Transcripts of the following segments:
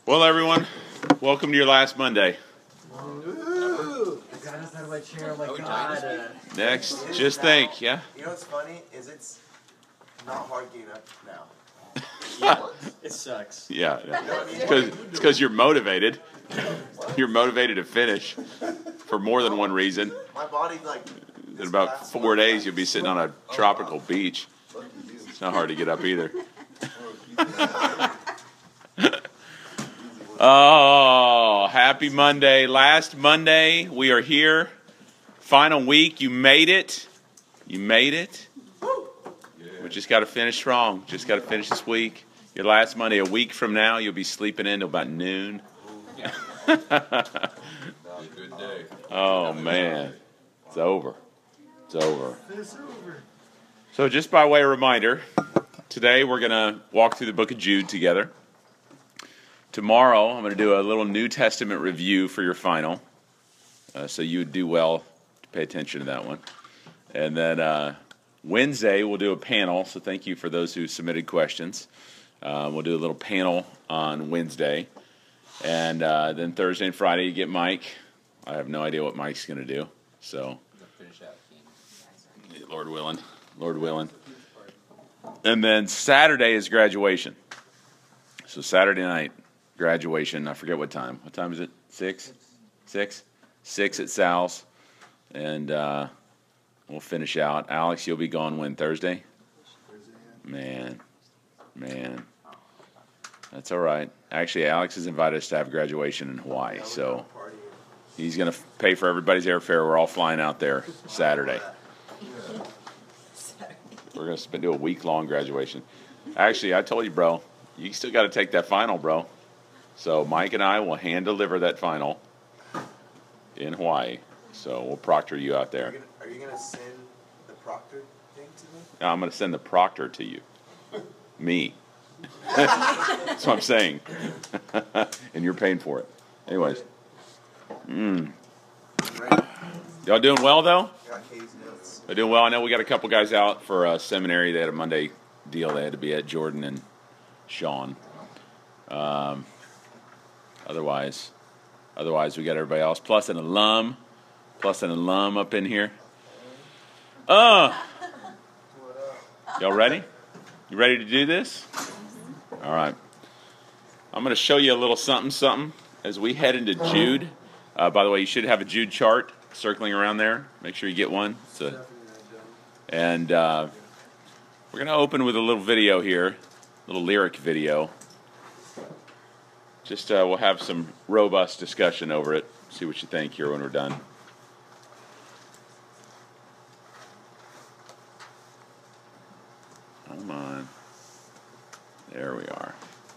Well, everyone, welcome to your last Monday. Ooh. I got up out of my chair. Oh my God. Next, just think, yeah? You know what's funny is it's not hard getting up now. It sucks. Yeah. You know what I mean? It's because you're motivated. You're motivated to finish for more than one reason. My body In about 4 days, you'll be sitting on a tropical beach. It's not hard to get up either. Oh, happy Monday. Last Monday, we are here. Final week, you made it. You made it. We just got to finish strong. Just got to finish this week. Your last Monday, a week from now, you'll be sleeping in till about noon. Good day. Oh, man. It's over. It's over. So just by way of reminder, today we're going to walk through the book of Jude together. Tomorrow, I'm going to do a little New Testament review for your final. So you would do well to pay attention to that one. And then Wednesday, we'll do a panel. So thank you for those who submitted questions. We'll do a little panel on Wednesday. And then Thursday and Friday, you get Mike. I have no idea what Mike's going to do. So, Lord willing. Lord willing. And then Saturday is graduation. So Saturday night, graduation. I forget what time. What time is it? 6? 6? 6 at Sal's. And we'll finish out. Alex, you'll be gone when? Thursday? Man. That's all right. Actually, Alex has invited us to have graduation in Hawaii. So he's going to pay for everybody's airfare. We're all flying out there Saturday. We're going to do a week-long graduation. Actually, I told you, bro, you still got to take that final, bro. So Mike and I will hand-deliver that final in Hawaii. So we'll proctor you out there. Are you going to send the proctor thing to me? No, I'm going to send the proctor to you. Me. That's what I'm saying. And you're paying for it. Anyways. Y'all doing well, though? Got Katie's notes. They're doing well. I know we got a couple guys out for a seminary. They had a Monday deal. They had to be at Jordan and Sean. Otherwise, we got everybody else. Plus an alum up in here. Y'all ready? You ready to do this? All right. I'm going to show you a little something as we head into Jude. By the way, you should have a Jude chart circling around there. Make sure you get one. And we're going to open with a little video here, a little lyric video. Just we'll have some robust discussion over it. See what you think here when we're done. Come on. There we are.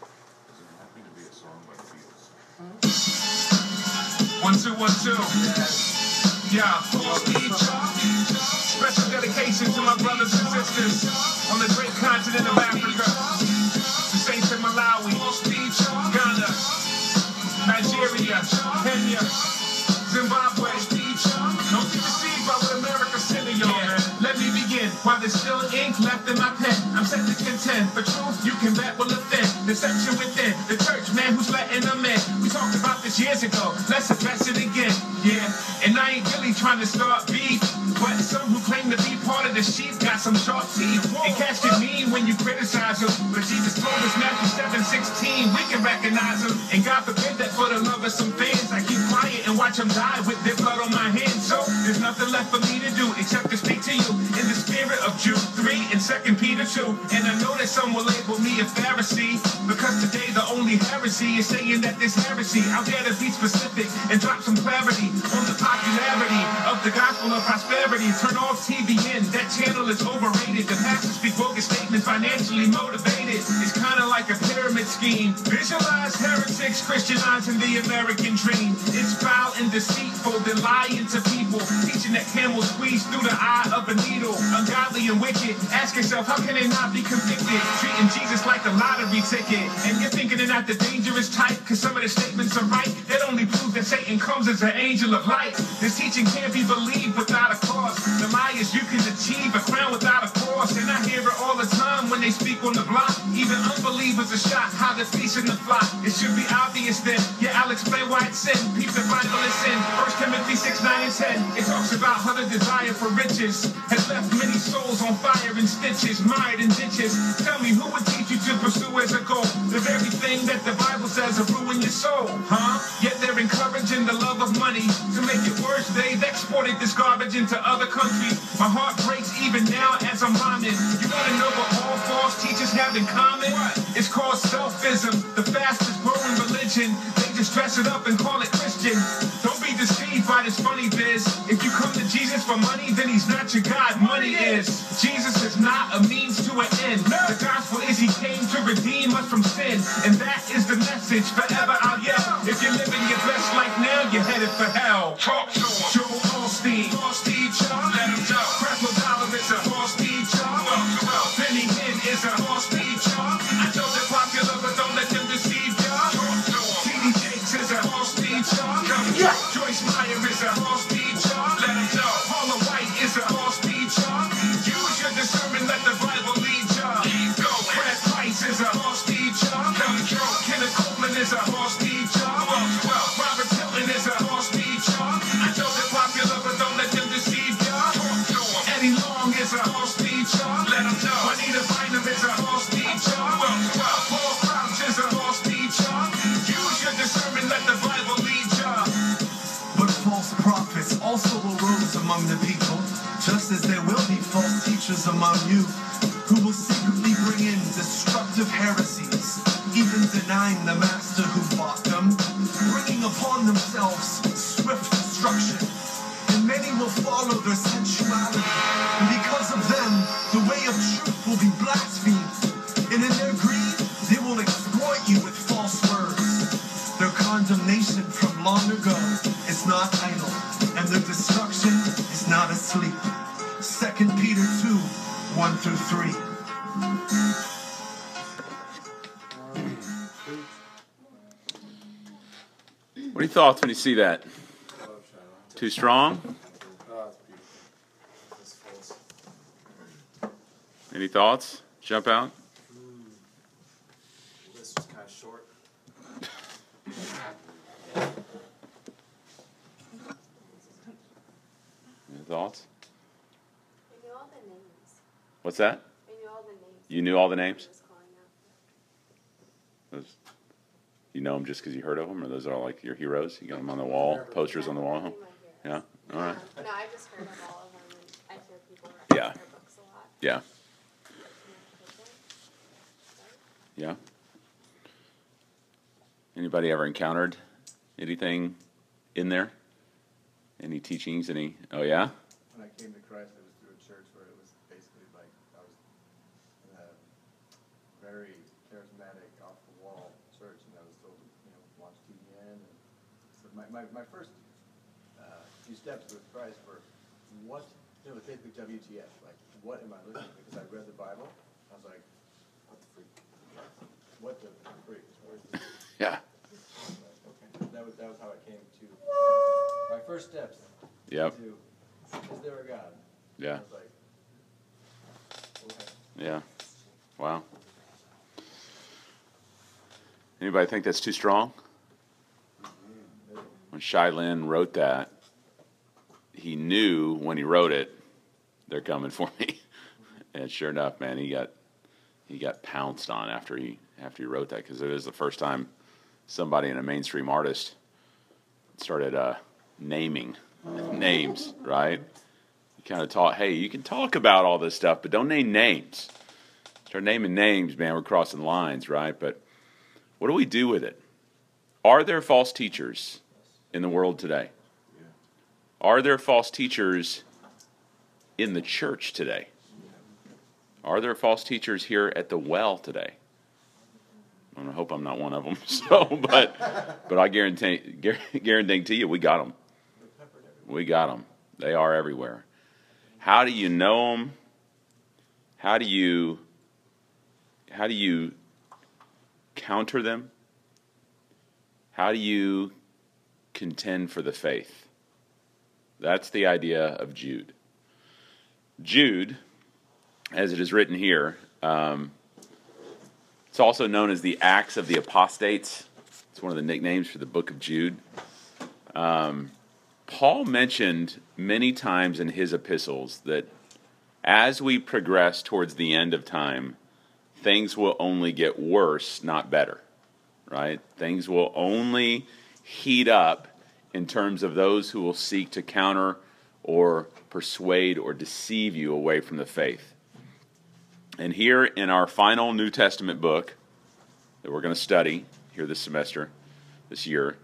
1, 2, 1, 2. Yeah. Special dedication to my brothers and sisters on the great continent of Africa. The saints in Malawi, Ghana, Nigeria, Kenya, Zimbabwe. Don't be deceived by what America's sending y'all, man. Let me begin. While there's still ink left in my pen, I'm set to contend. For truth, you can bet will offend. Deception within the church, man, who's letting them in. We talked about this years ago. Let's address it again. Yeah, and I ain't really trying to start beef, but some who claim to be part of the sheep got some sharp teeth and catch it mean when you criticize them. But Jesus told us Matthew 7:16 we can recognize them, and God forbid that for the love of some fans I keep quiet and watch them die with their blood on my hands. So there's nothing left for me to do except to speak to you in the spirit of Jude 3 and 2 Peter 2. And I know that some will label me a Pharisee, because today the only heresy is saying that this heresy. I'll dare to be specific and drop some clarity on the popularity of the gospel of prosperity. Turn off TVN, that channel is overrated. The pastors speak bogus statements, financially motivated. It's kind of like a pyramid scheme. Visualize heretics Christianizing the American dream. It's foul and deceitful, they're lying to people, teaching that camels squeeze through the eye of a needle. Ungodly and wicked. Ask yourself, how can they not be convicted? Treating Jesus like a lottery ticket. And you're thinking they're not the dangerous type, cause some of the statements are right. That only proves that Satan comes as an angel of light. This teaching can't be believe without a cause. The liars you can achieve a crown without a cross. And I hear it all the time when they speak on the block. Even unbelievers are shocked how they're feasting the flock. It should be obvious then. Yeah, I'll explain why it's sin. Peep the Bible is sin. 1 Timothy 6, 9, and 10. It talks about how the desire for riches has left many souls on fire and stitches, mired in ditches. Tell me, who would teach you to pursue as a goal the very thing that the Bible says will ruin your soul, huh? Yet they're encouraging the love of money. To make it worse, they've exported this garbage into other countries. My heart breaks even now as I'm rhyming. You wanna know what all false teachers have in common? It's called selfism, the fastest growing religion. They just dress it up and call it Christian. Don't be deceived by this funny biz. If you come to Jesus for money, then he's not your God, money is. Jesus is not a means to an end. The gospel is he came to redeem us from sin. And that is the message, forever I'll yell. If you're living your best life now, you're headed for hell. Talk to him. Joel Osteen, let him go. Crackle Dollar is a horse teacher. Benny Hinn is a horse teacher. I know they're popular, but don't let them deceive ya. T.D. Jakes is a horse teacher. Joyce Meyer is a horse teacher. Let him go. Paula White is a horse teacher. Use your discernment, let the Bible lead ya. Brad Price is a horse teacher. Kenneth Copeland is a horse teacher. Robert Hilton is a horse teacher. I know they're popular, but don't let them deceive ya. Eddie Long is a horse teacher. Let him know. Juanita Bynum is a horse teacher. Paul Crouch is a horse teacher. Use your discernment, let the Bible lead ya. But false prophets also arose among the people, just as there will be false teachers among you, who will secretly bring in destructive heresies, even denying the master who bought them, bringing upon themselves swift destruction. And many will follow their sensuality, and because of them, the way of truth will be blasphemed. And in their greed, they will exploit you with false words. Their condemnation from long ago is not idle, and their destruction is not asleep. 2 Peter 2, 1 through 3. What are your thoughts when you see that? Too strong? Any thoughts? Jump out? This was kind of short. Any thoughts? I knew all the names. What's that? I knew all the names. You knew all the names? He was calling out. Those, you know them just because you heard of them, or those are like your heroes? You got them on the wall, posters on the wall? They're my heroes. Yeah? All right. No, I just heard of all of them, and I hear people Yeah. reference their books a lot. Yeah. Yeah. Anybody ever encountered anything in there? Any teachings? Any? Oh yeah. When I came to Christ, it was through a church where it was basically like I was in a very charismatic, off the wall church, and I was told to watch TBN. And so my first few steps with Christ were what basically WTF, like what am I listening to? Because I read the Bible, I was like, what the freak? What the freak? Yeah. Okay. That was how I came to my first steps. Yep. To, is there a God? Yeah. I was like, okay. Yeah. Wow. Anybody think that's too strong? When Shai Linne wrote that, he knew when he wrote it, they're coming for me. And sure enough, man, he got pounced on after he wrote that, because it was the first time somebody in a mainstream artist started naming names, right? He kind of taught, hey, you can talk about all this stuff, but don't name names. Start naming names, man, we're crossing lines, right? But what do we do with it? Are there false teachers in the world today? Are there false teachers in the church today? Are there false teachers here at the well today? I hope I'm not one of them. So, but I guarantee to you, we got them. We got them. They are everywhere. How do you know them? How do you counter them? How do you contend for the faith? That's the idea of Jude. Jude, as it is written here, it's also known as the Acts of the Apostates. It's one of the nicknames for the book of Jude. Paul mentioned many times in his epistles that as we progress towards the end of time, things will only get worse, not better, right? Things will only heat up in terms of those who will seek to counter or persuade or deceive you away from the faith. And here in our final New Testament book that we're going to study here this semester, this year,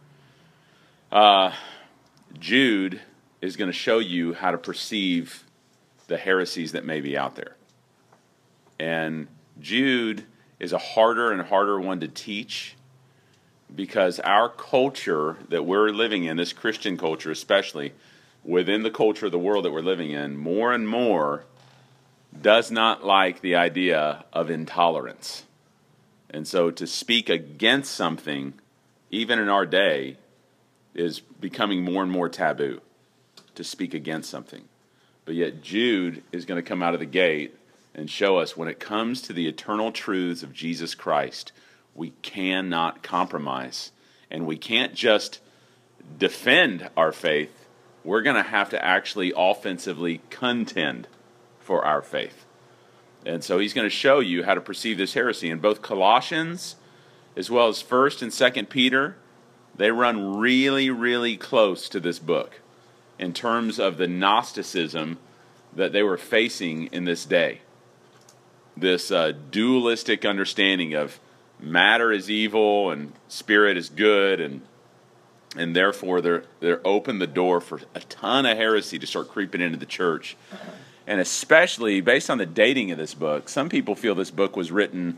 Jude is going to show you how to perceive the heresies that may be out there. And Jude is a harder and harder one to teach because our culture that we're living in, this Christian culture especially, within the culture of the world that we're living in, more and more does not like the idea of intolerance. And so to speak against something, even in our day, is becoming more and more taboo, to speak against something. But yet Jude is going to come out of the gate and show us when it comes to the eternal truths of Jesus Christ, we cannot compromise. And we can't just defend our faith. We're going to have to actually offensively contend for our faith. And so he's going to show you how to perceive this heresy. In both Colossians, as well as 1st and 2nd Peter, they run really, really close to this book in terms of the Gnosticism that they were facing in this day. This dualistic understanding of matter is evil and spirit is good, and therefore they're open the door for a ton of heresy to start creeping into the church. And especially based on the dating of this book, some people feel this book was written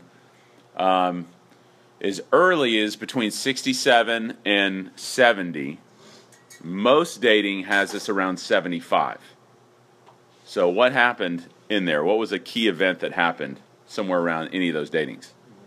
as early as between 67 and 70. Most dating has this around 75. So what happened in there? What was a key event that happened somewhere around any of those datings?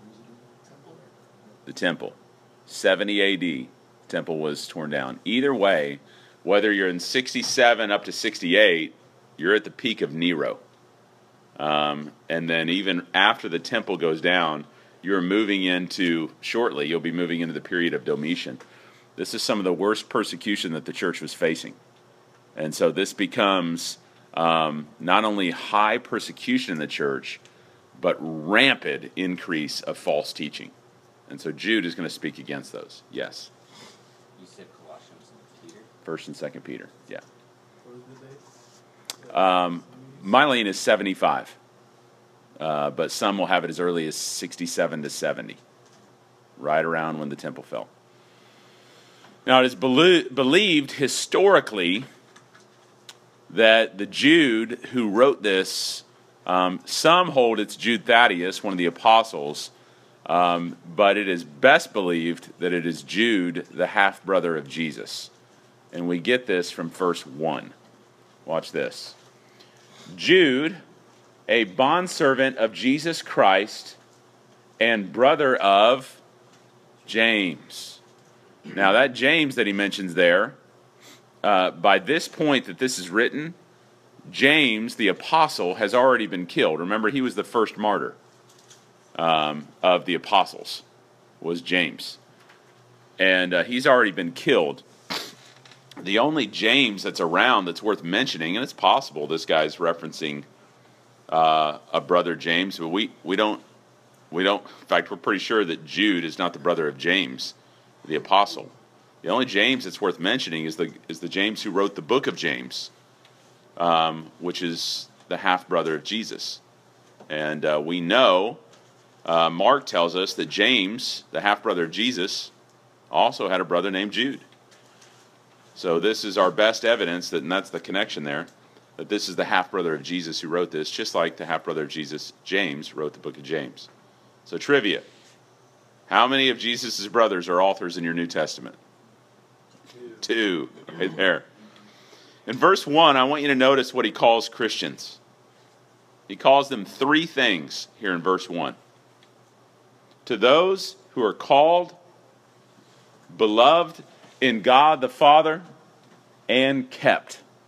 The temple. 70 AD, temple was torn down. Either way, whether you're in 67 up to 68, you're at the peak of Nero. And then even after the temple goes down, you're moving into, shortly, you'll be moving into the period of Domitian. This is some of the worst persecution that the church was facing. And so this becomes not only high persecution in the church, but rampant increase of false teaching. And so Jude is going to speak against those. Yes? You said Colossians and Peter? 1st and 2nd Peter, yeah. What was the date? My lean is 75. But some will have it as early as 67 to 70. Right around when the temple fell. Now, it is believed historically that the Jude who wrote this, some hold it's Jude Thaddeus, one of the apostles, but it is best believed that it is Jude, the half-brother of Jesus. And we get this from verse 1. Watch this. Jude, a bondservant of Jesus Christ and brother of James. Now that James that he mentions there, by this point that this is written, James, the apostle, has already been killed. Remember, he was the first martyr of the apostles, was James. And he's already been killed. The only James that's around that's worth mentioning, and it's possible this guy's referencing a brother James, but we don't, in fact, we're pretty sure that Jude is not the brother of James, the apostle. The only James that's worth mentioning is the James who wrote the book of James, which is the half-brother of Jesus. And we know, Mark tells us that James, the half-brother of Jesus, also had a brother named Jude. So this is our best evidence, and that's the connection there, that this is the half-brother of Jesus who wrote this, just like the half-brother of Jesus, James, wrote the book of James. So trivia. How many of Jesus' brothers are authors in your New Testament? Two. Right there. In verse 1, I want you to notice what he calls Christians. He calls them three things here in verse 1. To those who are called, beloved in God the Father, and kept.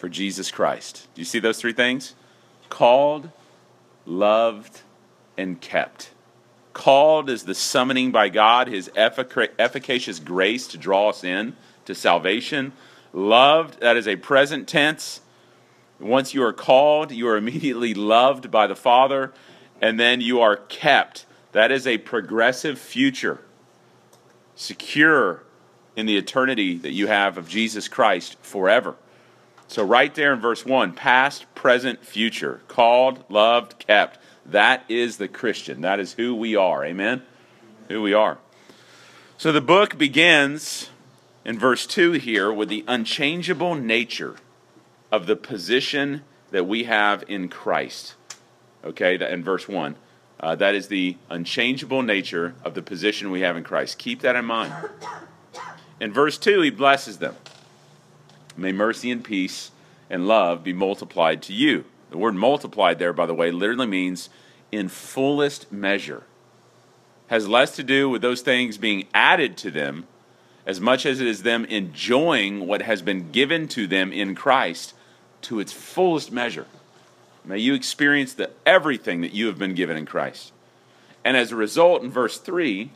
for Jesus Christ. Do you see those three things? Called, loved, and kept. Called is the summoning by God, his efficacious grace to draw us in to salvation. Loved, that is a present tense. Once you are called, you are immediately loved by the Father. And then you are kept. That is a progressive future. Secure in the eternity that you have of Jesus Christ forever. So right there in verse 1, past, present, future. Called, loved, kept. That is the Christian. That is who we are. Amen? Who we are. So the book begins in verse 2 here with the unchangeable nature of the position that we have in Christ. Okay, in verse 1. That is the unchangeable nature of the position we have in Christ. Keep that in mind. In verse 2, he blesses them. May mercy and peace and love be multiplied to you. The word multiplied there, by the way, literally means in fullest measure. Has less to do with those things being added to them as much as it is them enjoying what has been given to them in Christ to its fullest measure. May you experience everything that you have been given in Christ. And as a result, in verse 3,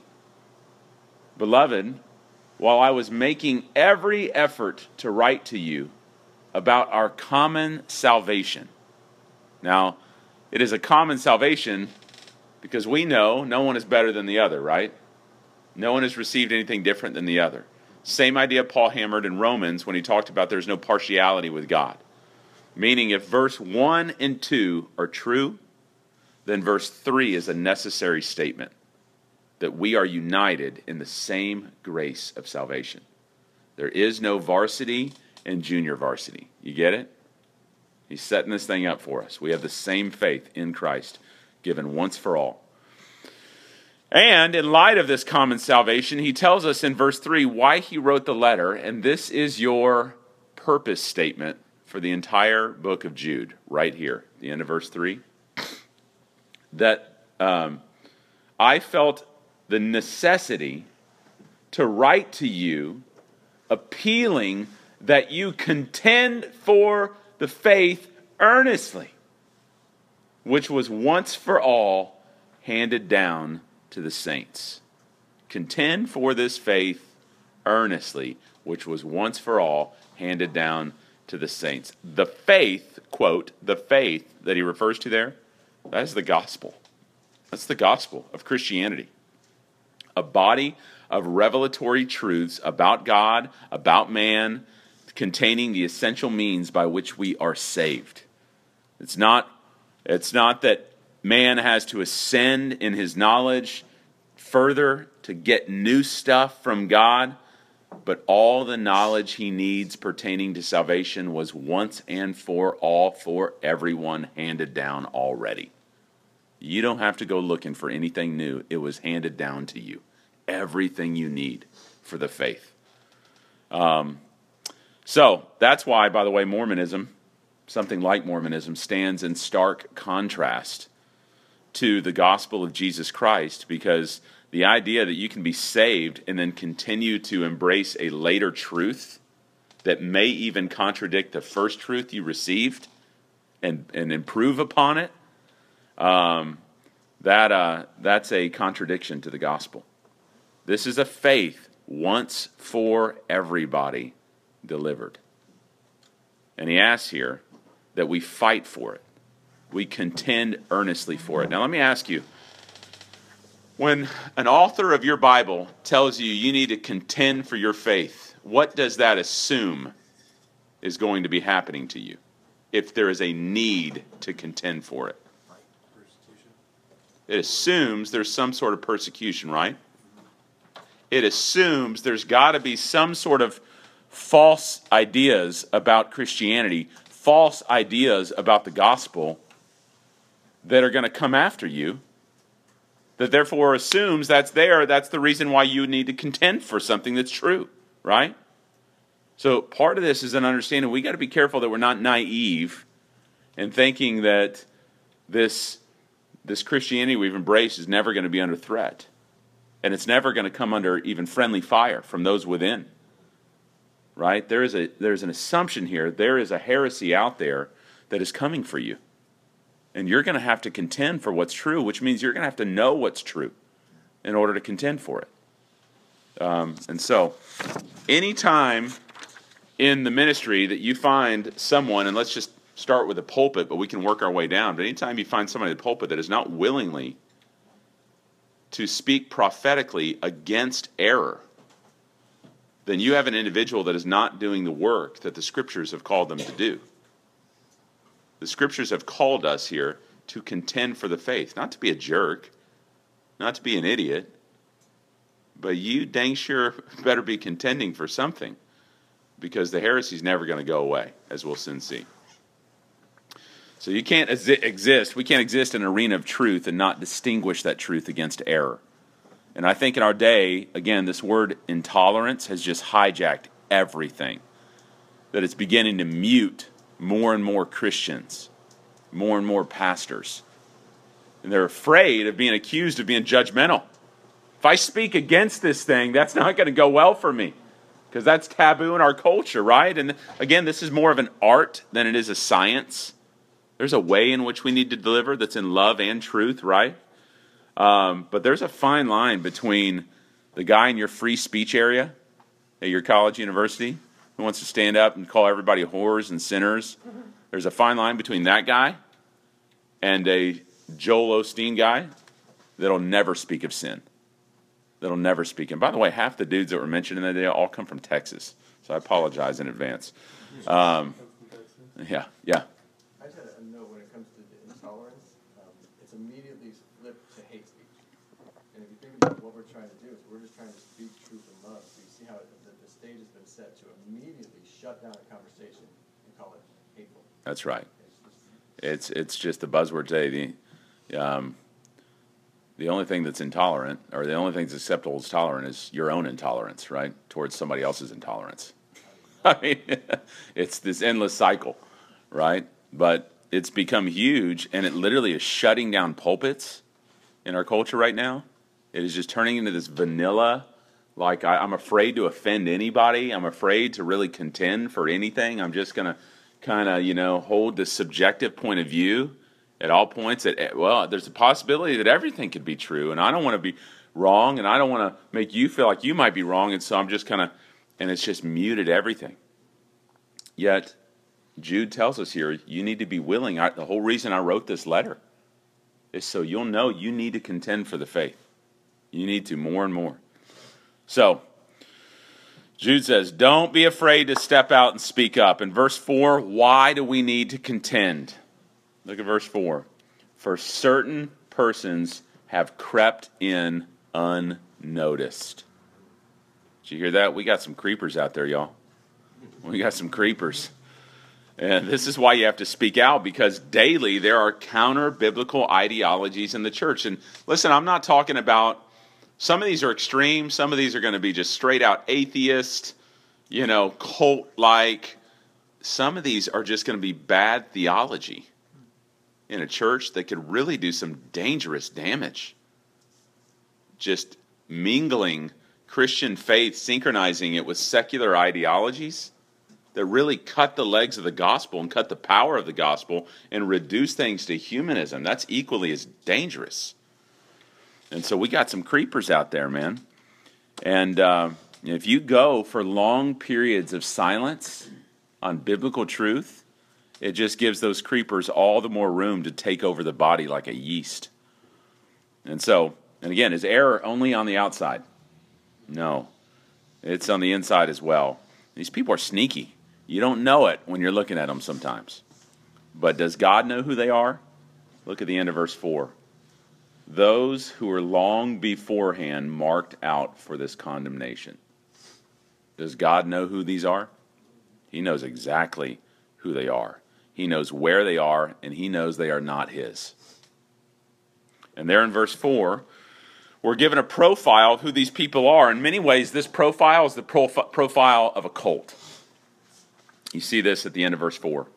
beloved, while I was making every effort to write to you about our common salvation. Now, it is a common salvation because we know no one is better than the other, right? No one has received anything different than the other. Same idea Paul hammered in Romans when he talked about there's no partiality with God. Meaning if verse 1 and 2 are true, then verse 3 is a necessary statement that we are united in the same grace of salvation. There is no varsity and junior varsity. You get it? He's setting this thing up for us. We have the same faith in Christ given once for all. And in light of this common salvation, he tells us in verse 3 why he wrote the letter, and this is your purpose statement for the entire book of Jude, right here, the end of verse 3, that I felt the necessity to write to you appealing that you contend for the faith earnestly, which was once for all handed down to the saints. Contend for this faith earnestly, which was once for all handed down to the saints. The faith, quote, the faith that he refers to there, that is the gospel. That's the gospel of Christianity. A body of revelatory truths about God, about man, containing the essential means by which we are saved. It's not that man has to ascend in his knowledge further to get new stuff from God, but all the knowledge he needs pertaining to salvation was once and for all for everyone handed down already. You don't have to go looking for anything new. It was handed down to you. Everything you need for the faith. So that's why, by the way, Mormonism, something like Mormonism, stands in stark contrast to the gospel of Jesus Christ, because the idea that you can be saved and then continue to embrace a later truth that may even contradict the first truth you received and improve upon it, that's a contradiction to the gospel. This is a faith once for everybody delivered. And he asks here that we fight for it. We contend earnestly for it. Now let me ask you, when an author of your Bible tells you you need to contend for your faith, what does that assume is going to be happening to you if there is a need to contend for it? It assumes there's some sort of persecution, right? It assumes there's got to be some sort of false ideas about Christianity, false ideas about the gospel that are going to come after you, that therefore assumes that's the reason why you need to contend for something that's true, right? So part of this is an understanding we got to be careful that we're not naive in thinking that this Christianity we've embraced is never going to be under threat. And it's never going to come under even friendly fire from those within. right? There's an assumption here. There is a heresy out there that is coming for you. And you're going to have to contend for what's true, which means you're going to have to know what's true in order to contend for it. And so, anytime in the ministry that you find someone, and let's just start with the pulpit, but we can work our way down, but anytime you find somebody in the pulpit that is not willingly to speak prophetically against error, then you have an individual that is not doing the work that the Scriptures have called them to do. The Scriptures have called us here to contend for the faith, not to be a jerk, not to be an idiot, but you dang sure better be contending for something, because the heresy is never going to go away, as we'll soon see. So you can't exist, we can't exist in an arena of truth and not distinguish that truth against error. And I think in our day, again, this word intolerance has just hijacked everything. That it's beginning to mute more and more Christians, more and more pastors. And they're afraid of being accused of being judgmental. If I speak against this thing, that's not going to go well for me, because that's taboo in our culture, right? And again, this is more of an art than it is a science. There's a way in which we need to deliver that's in love and truth, right? But there's a fine line between the guy in your free speech area at your college, university, who wants to stand up and call everybody whores and sinners. There's a fine line between that guy and a Joel Osteen guy that'll never speak of sin. That'll never speak. And by the way, half the dudes that were mentioned in that day all come from Texas. So I apologize in advance. Yeah. I just had a note when it comes to the intolerance. It's immediately flipped to hate speech. And if you think about what we're trying to do, is we're just trying to speak truth and love. So you see how the stage has been set to immediately shut down a conversation and call it hateful. That's right. It's just the buzzword today. The only thing that's intolerant, or the only thing that's acceptable as tolerant, is your own intolerance, right, towards somebody else's intolerance. I mean, it's this endless cycle, right? But it's become huge, and it literally is shutting down pulpits in our culture right now. It is just turning into this vanilla, like I'm afraid to offend anybody. I'm afraid to really contend for anything. I'm just going to kind of, hold the subjective point of view at all points. There's a possibility that everything could be true, and I don't want to be wrong, and I don't want to make you feel like you might be wrong, and so I'm just and it's just muted everything. Yet, Jude tells us here, you need to be willing. The whole reason I wrote this letter is so you'll know you need to contend for the faith. You need to more and more. So, Jude says, don't be afraid to step out and speak up. In verse 4, why do we need to contend? Look at verse 4. For certain persons have crept in unnoticed. Did you hear that? We got some creepers out there, y'all. We got some creepers. And this is why you have to speak out, because daily there are counter-biblical ideologies in the church. And listen, I'm not talking about, some of these are extreme, some of these are going to be just straight-out atheist, cult-like. Some of these are just going to be bad theology in a church that could really do some dangerous damage. Just mingling Christian faith, synchronizing it with secular ideologies that really cut the legs of the gospel and cut the power of the gospel and reduce things to humanism. That's equally as dangerous. And so we got some creepers out there, man. And if you go for long periods of silence on biblical truth, it just gives those creepers all the more room to take over the body like a yeast. And again, is error only on the outside? No. It's on the inside as well. These people are sneaky. You don't know it when you're looking at them sometimes. But does God know who they are? Look at the end of verse 4. Those who were long beforehand marked out for this condemnation. Does God know who these are? He knows exactly who they are. He knows where they are, and he knows they are not his. And there in verse 4, we're given a profile of who these people are. In many ways, this profile is the profile of a cult. You see this at the end of verse 4.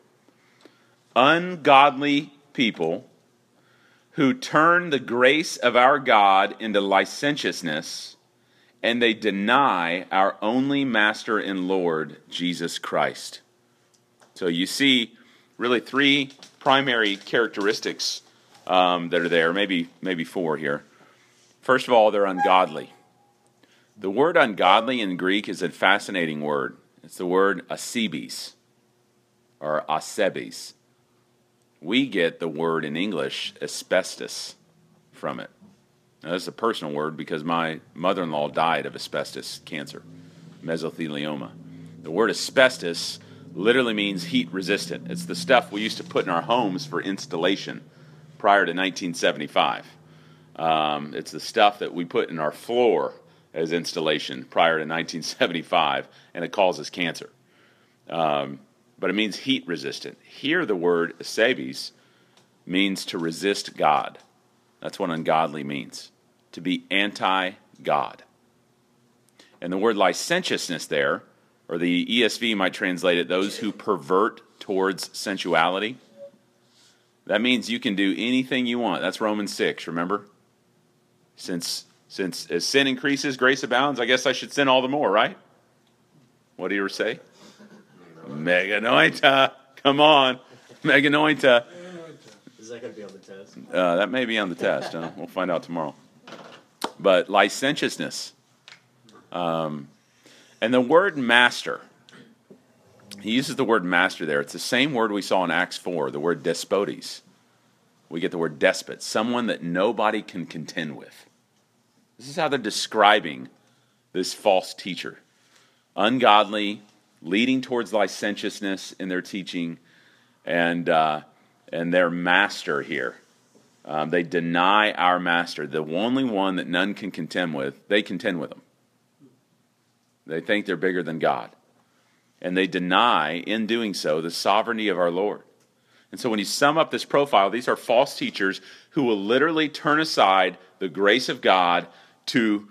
Ungodly people who turn the grace of our God into licentiousness and they deny our only Master and Lord, Jesus Christ. So you see really three primary characteristics that are there, maybe four here. First of all, they're ungodly. The word ungodly in Greek is a fascinating word. It's the word asebes, or asebes. We get the word in English asbestos from it. Now, this is a personal word because my mother-in-law died of asbestos cancer, mesothelioma. The word asbestos literally means heat resistant. It's the stuff we used to put in our homes for installation prior to 1975. It's the stuff that we put in our floor as installation prior to 1975, and it causes cancer. But it means heat resistant. Here the word asebes means to resist God. That's what ungodly means, to be anti-God. And the word licentiousness there, or the ESV might translate it, those who pervert towards sensuality. That means you can do anything you want. That's Romans 6, remember? Since as sin increases, grace abounds, I guess I should sin all the more, right? What do you say? Meganoita. Come on. Meganoita. Is that going to be on the test? That may be on the test. We'll find out tomorrow. But licentiousness. And the word master. He uses the word master there. It's the same word we saw in Acts 4, the word despotes. We get the word despot, someone that nobody can contend with. This is how they're describing this false teacher. Ungodly, leading towards licentiousness in their teaching, and their master here. They deny our master, the only one that none can contend with. They contend with him. They think they're bigger than God. And they deny, in doing so, the sovereignty of our Lord. And so when you sum up this profile, these are false teachers who will literally turn aside the grace of God to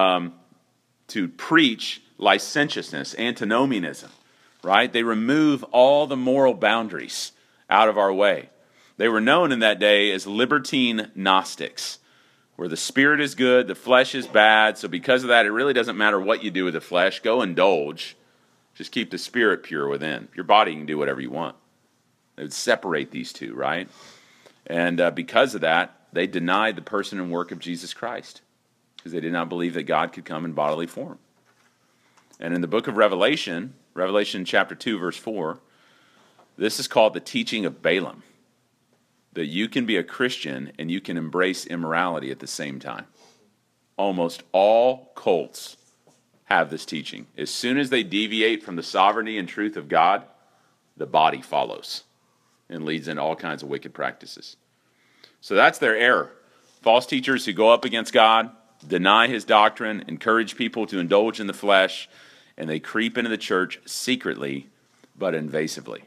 preach licentiousness, antinomianism, right? They remove all the moral boundaries out of our way. They were known in that day as libertine Gnostics, where the spirit is good, the flesh is bad, so because of that, it really doesn't matter what you do with the flesh. Go indulge. Just keep the spirit pure within. Your body can do whatever you want. They would separate these two, right? And because of that, they denied the person and work of Jesus Christ, because they did not believe that God could come in bodily form. And in the book of Revelation, Revelation chapter 2, verse 4, this is called the teaching of Balaam, that you can be a Christian and you can embrace immorality at the same time. Almost all cults have this teaching. As soon as they deviate from the sovereignty and truth of God, the body follows and leads into all kinds of wicked practices. So that's their error. False teachers who go up against God, deny his doctrine, encourage people to indulge in the flesh, and they creep into the church secretly but invasively.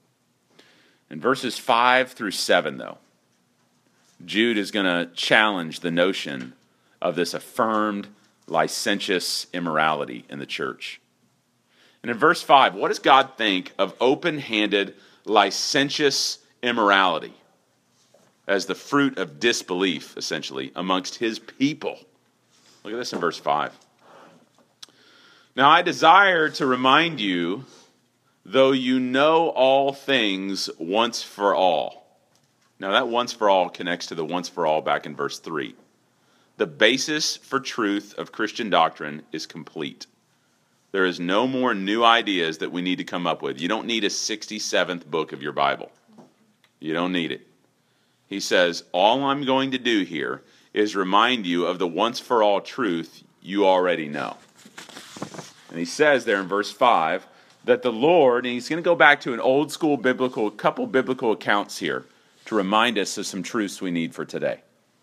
In verses 5 through 7, though, Jude is going to challenge the notion of this affirmed licentious immorality in the church. And in verse 5, what does God think of open-handed licentious immorality as the fruit of disbelief, essentially, amongst his people? Look at this in verse 5. Now I desire to remind you, though you know all things once for all. Now that once for all connects to the once for all back in verse 3. The basis for truth of Christian doctrine is complete. There is no more new ideas that we need to come up with. You don't need a 67th book of your Bible. You don't need it. He says, all I'm going to do here is remind you of the once for all truth you already know. And he says there in verse 5 that the Lord, and he's going to go back to an old school couple biblical accounts here to remind us of some truths we need for today.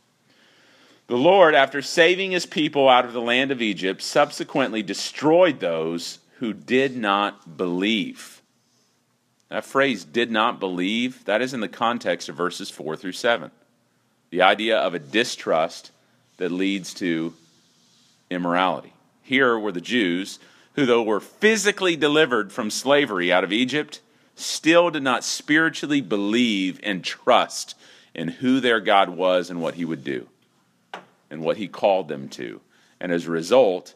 The Lord, after saving his people out of the land of Egypt, subsequently destroyed those who did not believe. That phrase, did not believe, that is in the context of verses 4 through 7. The idea of a distrust that leads to immorality. Here were the Jews who, though were physically delivered from slavery out of Egypt, still did not spiritually believe and trust in who their God was and what he would do and what he called them to. And as a result,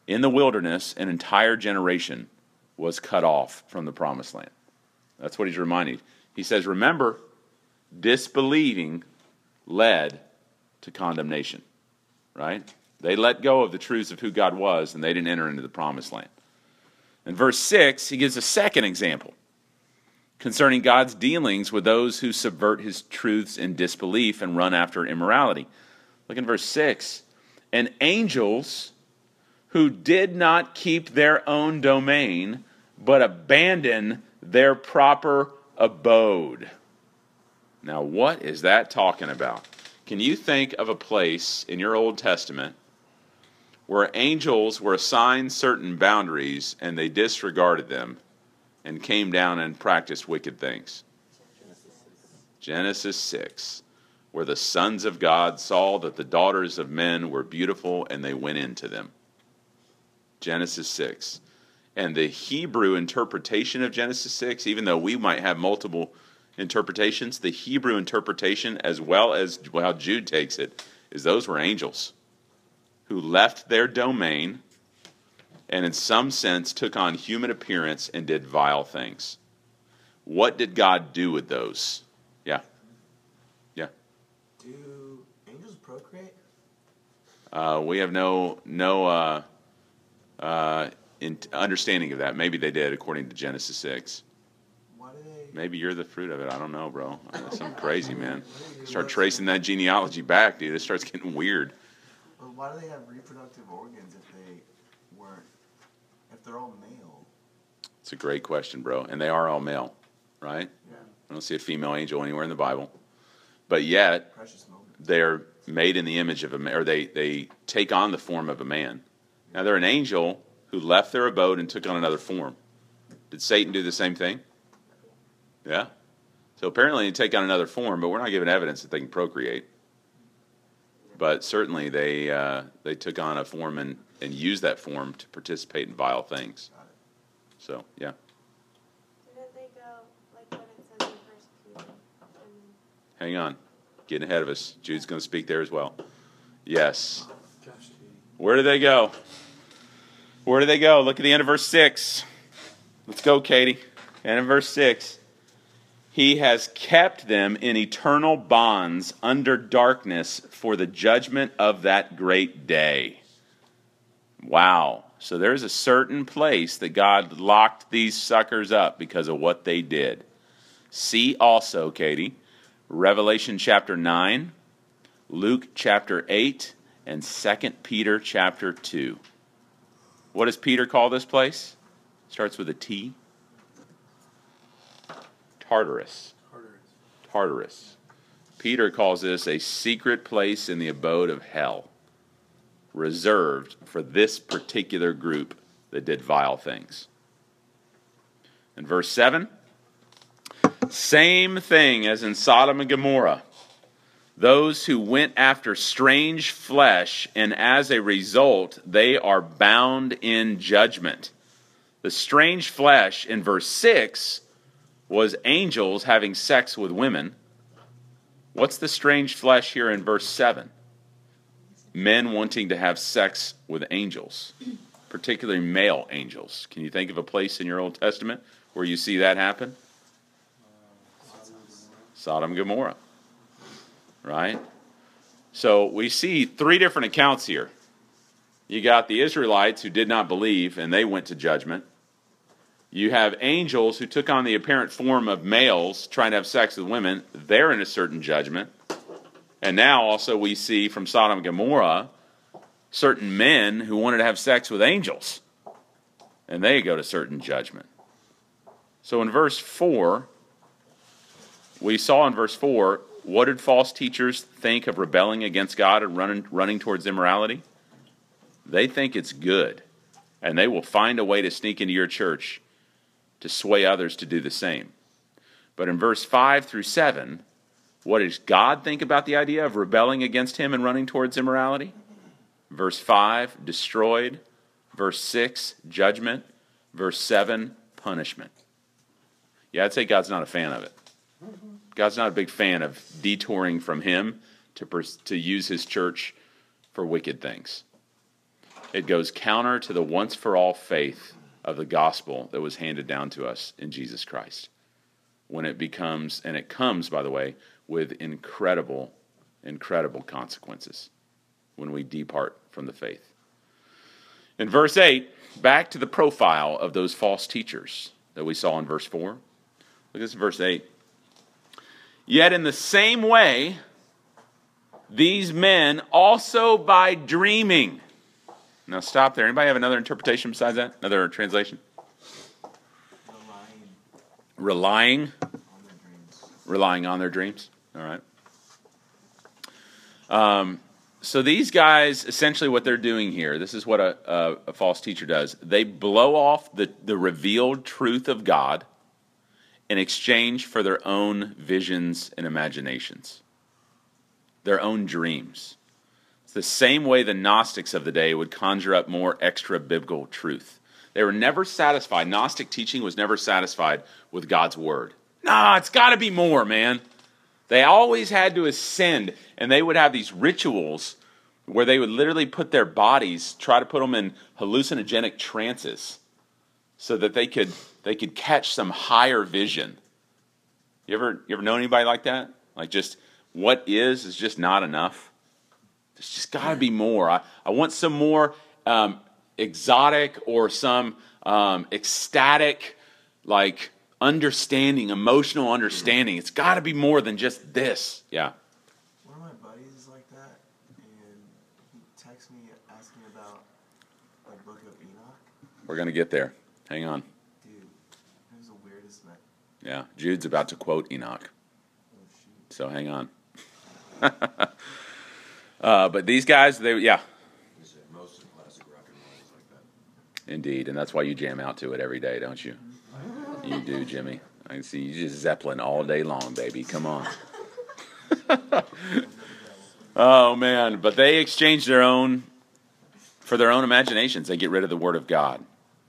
In the wilderness, an entire generation was cut off from the promised land. That's what he's reminding. He says, remember, disbelieving led to condemnation, right? They let go of the truths of who God was, and they didn't enter into the promised land. In verse 6, he gives a second example concerning God's dealings with those who subvert his truths in disbelief and run after immorality. Look in verse 6. And angels who did not keep their own domain, but abandon their proper abode. Now, what is that talking about? Can you think of a place in your Old Testament where angels were assigned certain boundaries and they disregarded them and came down and practiced wicked things? Genesis 6, where the sons of God saw that the daughters of men were beautiful and they went into them. Genesis 6. And the Hebrew interpretation of Genesis 6, even though we might have multiple interpretations, the Hebrew interpretation, as well as how Jude takes it, is those were angels who left their domain and in some sense took on human appearance and did vile things. What did God do with those? Yeah. Yeah. Do angels procreate? We have no understanding of that. Maybe they did, according to Genesis 6. Why do they? Maybe you're the fruit of it. I don't know, bro. That's something crazy, man. Start tracing that genealogy back, dude. It starts getting weird. Well, why do they have reproductive organs if they're all male? It's a great question, bro. And they are all male, right? Yeah. I don't see a female angel anywhere in the Bible. But yet, Precious moment. they're made in the image of a man, or they take on the form of a man. Now, they're an angel who left their abode and took on another form. Did Satan do the same thing? Yeah. So apparently they take on another form, but we're not given evidence that they can procreate. But certainly they took on a form and used that form to participate in vile things. So, yeah. Didn't they go, like what it says in First Peter? Hang on. Getting ahead of us. Jude's going to speak there as well. Yes. Where do they go? Where do they go? Look at the end of verse 6. Let's go, Katie. End of verse 6. He has kept them in eternal bonds under darkness for the judgment of that great day. Wow. So there's a certain place that God locked these suckers up because of what they did. See also, Katie, Revelation chapter 9, Luke chapter 8, and 2 Peter chapter 2. What does Peter call this place? Starts with a T. Tartarus. Tartarus. Peter calls this a secret place in the abode of hell, reserved for this particular group that did vile things. In verse 7, same thing as in Sodom and Gomorrah. Those who went after strange flesh, and as a result, they are bound in judgment. The strange flesh in verse 6 was angels having sex with women. What's the strange flesh here in verse 7? Men wanting to have sex with angels, particularly male angels. Can you think of a place in your Old Testament where you see that happen? Sodom and Gomorrah. Right? So we see three different accounts here. You got the Israelites who did not believe and they went to judgment. You have angels who took on the apparent form of males trying to have sex with women. They're in a certain judgment. And now also we see from Sodom and Gomorrah certain men who wanted to have sex with angels. And they go to certain judgment. So in verse 4, we saw in verse 4, what did false teachers think of rebelling against God and running towards immorality? They think it's good. And they will find a way to sneak into your church to sway others to do the same. But in verse 5 through 7, what does God think about the idea of rebelling against him and running towards immorality? Verse 5, destroyed. Verse 6, judgment. Verse 7, punishment. Yeah, I'd say God's not a fan of it. God's not a big fan of detouring from him to use his church for wicked things. It goes counter to the once-for-all faith of the gospel that was handed down to us in Jesus Christ. When it becomes, and it comes, by the way, with incredible consequences when we depart from the faith. In verse 8, back to the profile of those false teachers that we saw in verse 4. Look at this in verse 8. Yet in the same way, these men also by dreaming. Now stop there. Anybody have another interpretation besides that? Another translation? Relying on their dreams. All right. So these guys, essentially what they're doing here, this is what a false teacher does. They blow off the revealed truth of God in exchange for their own visions and imaginations, their own dreams. It's the same way the Gnostics of the day would conjure up more extra biblical truth. They were never satisfied. Gnostic teaching was never satisfied with God's word. Nah, it's got to be more, man. They always had to ascend, and they would have these rituals where they would literally put their bodies, try to put them in hallucinogenic trances so that they could catch some higher vision. You ever know anybody like that? Like just what is just not enough? There's just got to be more. I want some more exotic or some ecstatic, like understanding, emotional understanding. It's got to be more than just this. Yeah. One of my buddies is like that, and he texts me asking about the Book of Enoch. We're going to get there. Hang on. Dude, it was the weirdest man. Yeah, Jude's about to quote Enoch. Oh, shoot. So hang on. But these guys, Most of classic rock and roll is like that. indeed, and that's why you jam out to it every day, don't you? You do, Jimmy. I can see you just Zeppelin all day long, baby. Come on. Oh, man. But they exchange for their own imaginations. They get rid of the Word of God.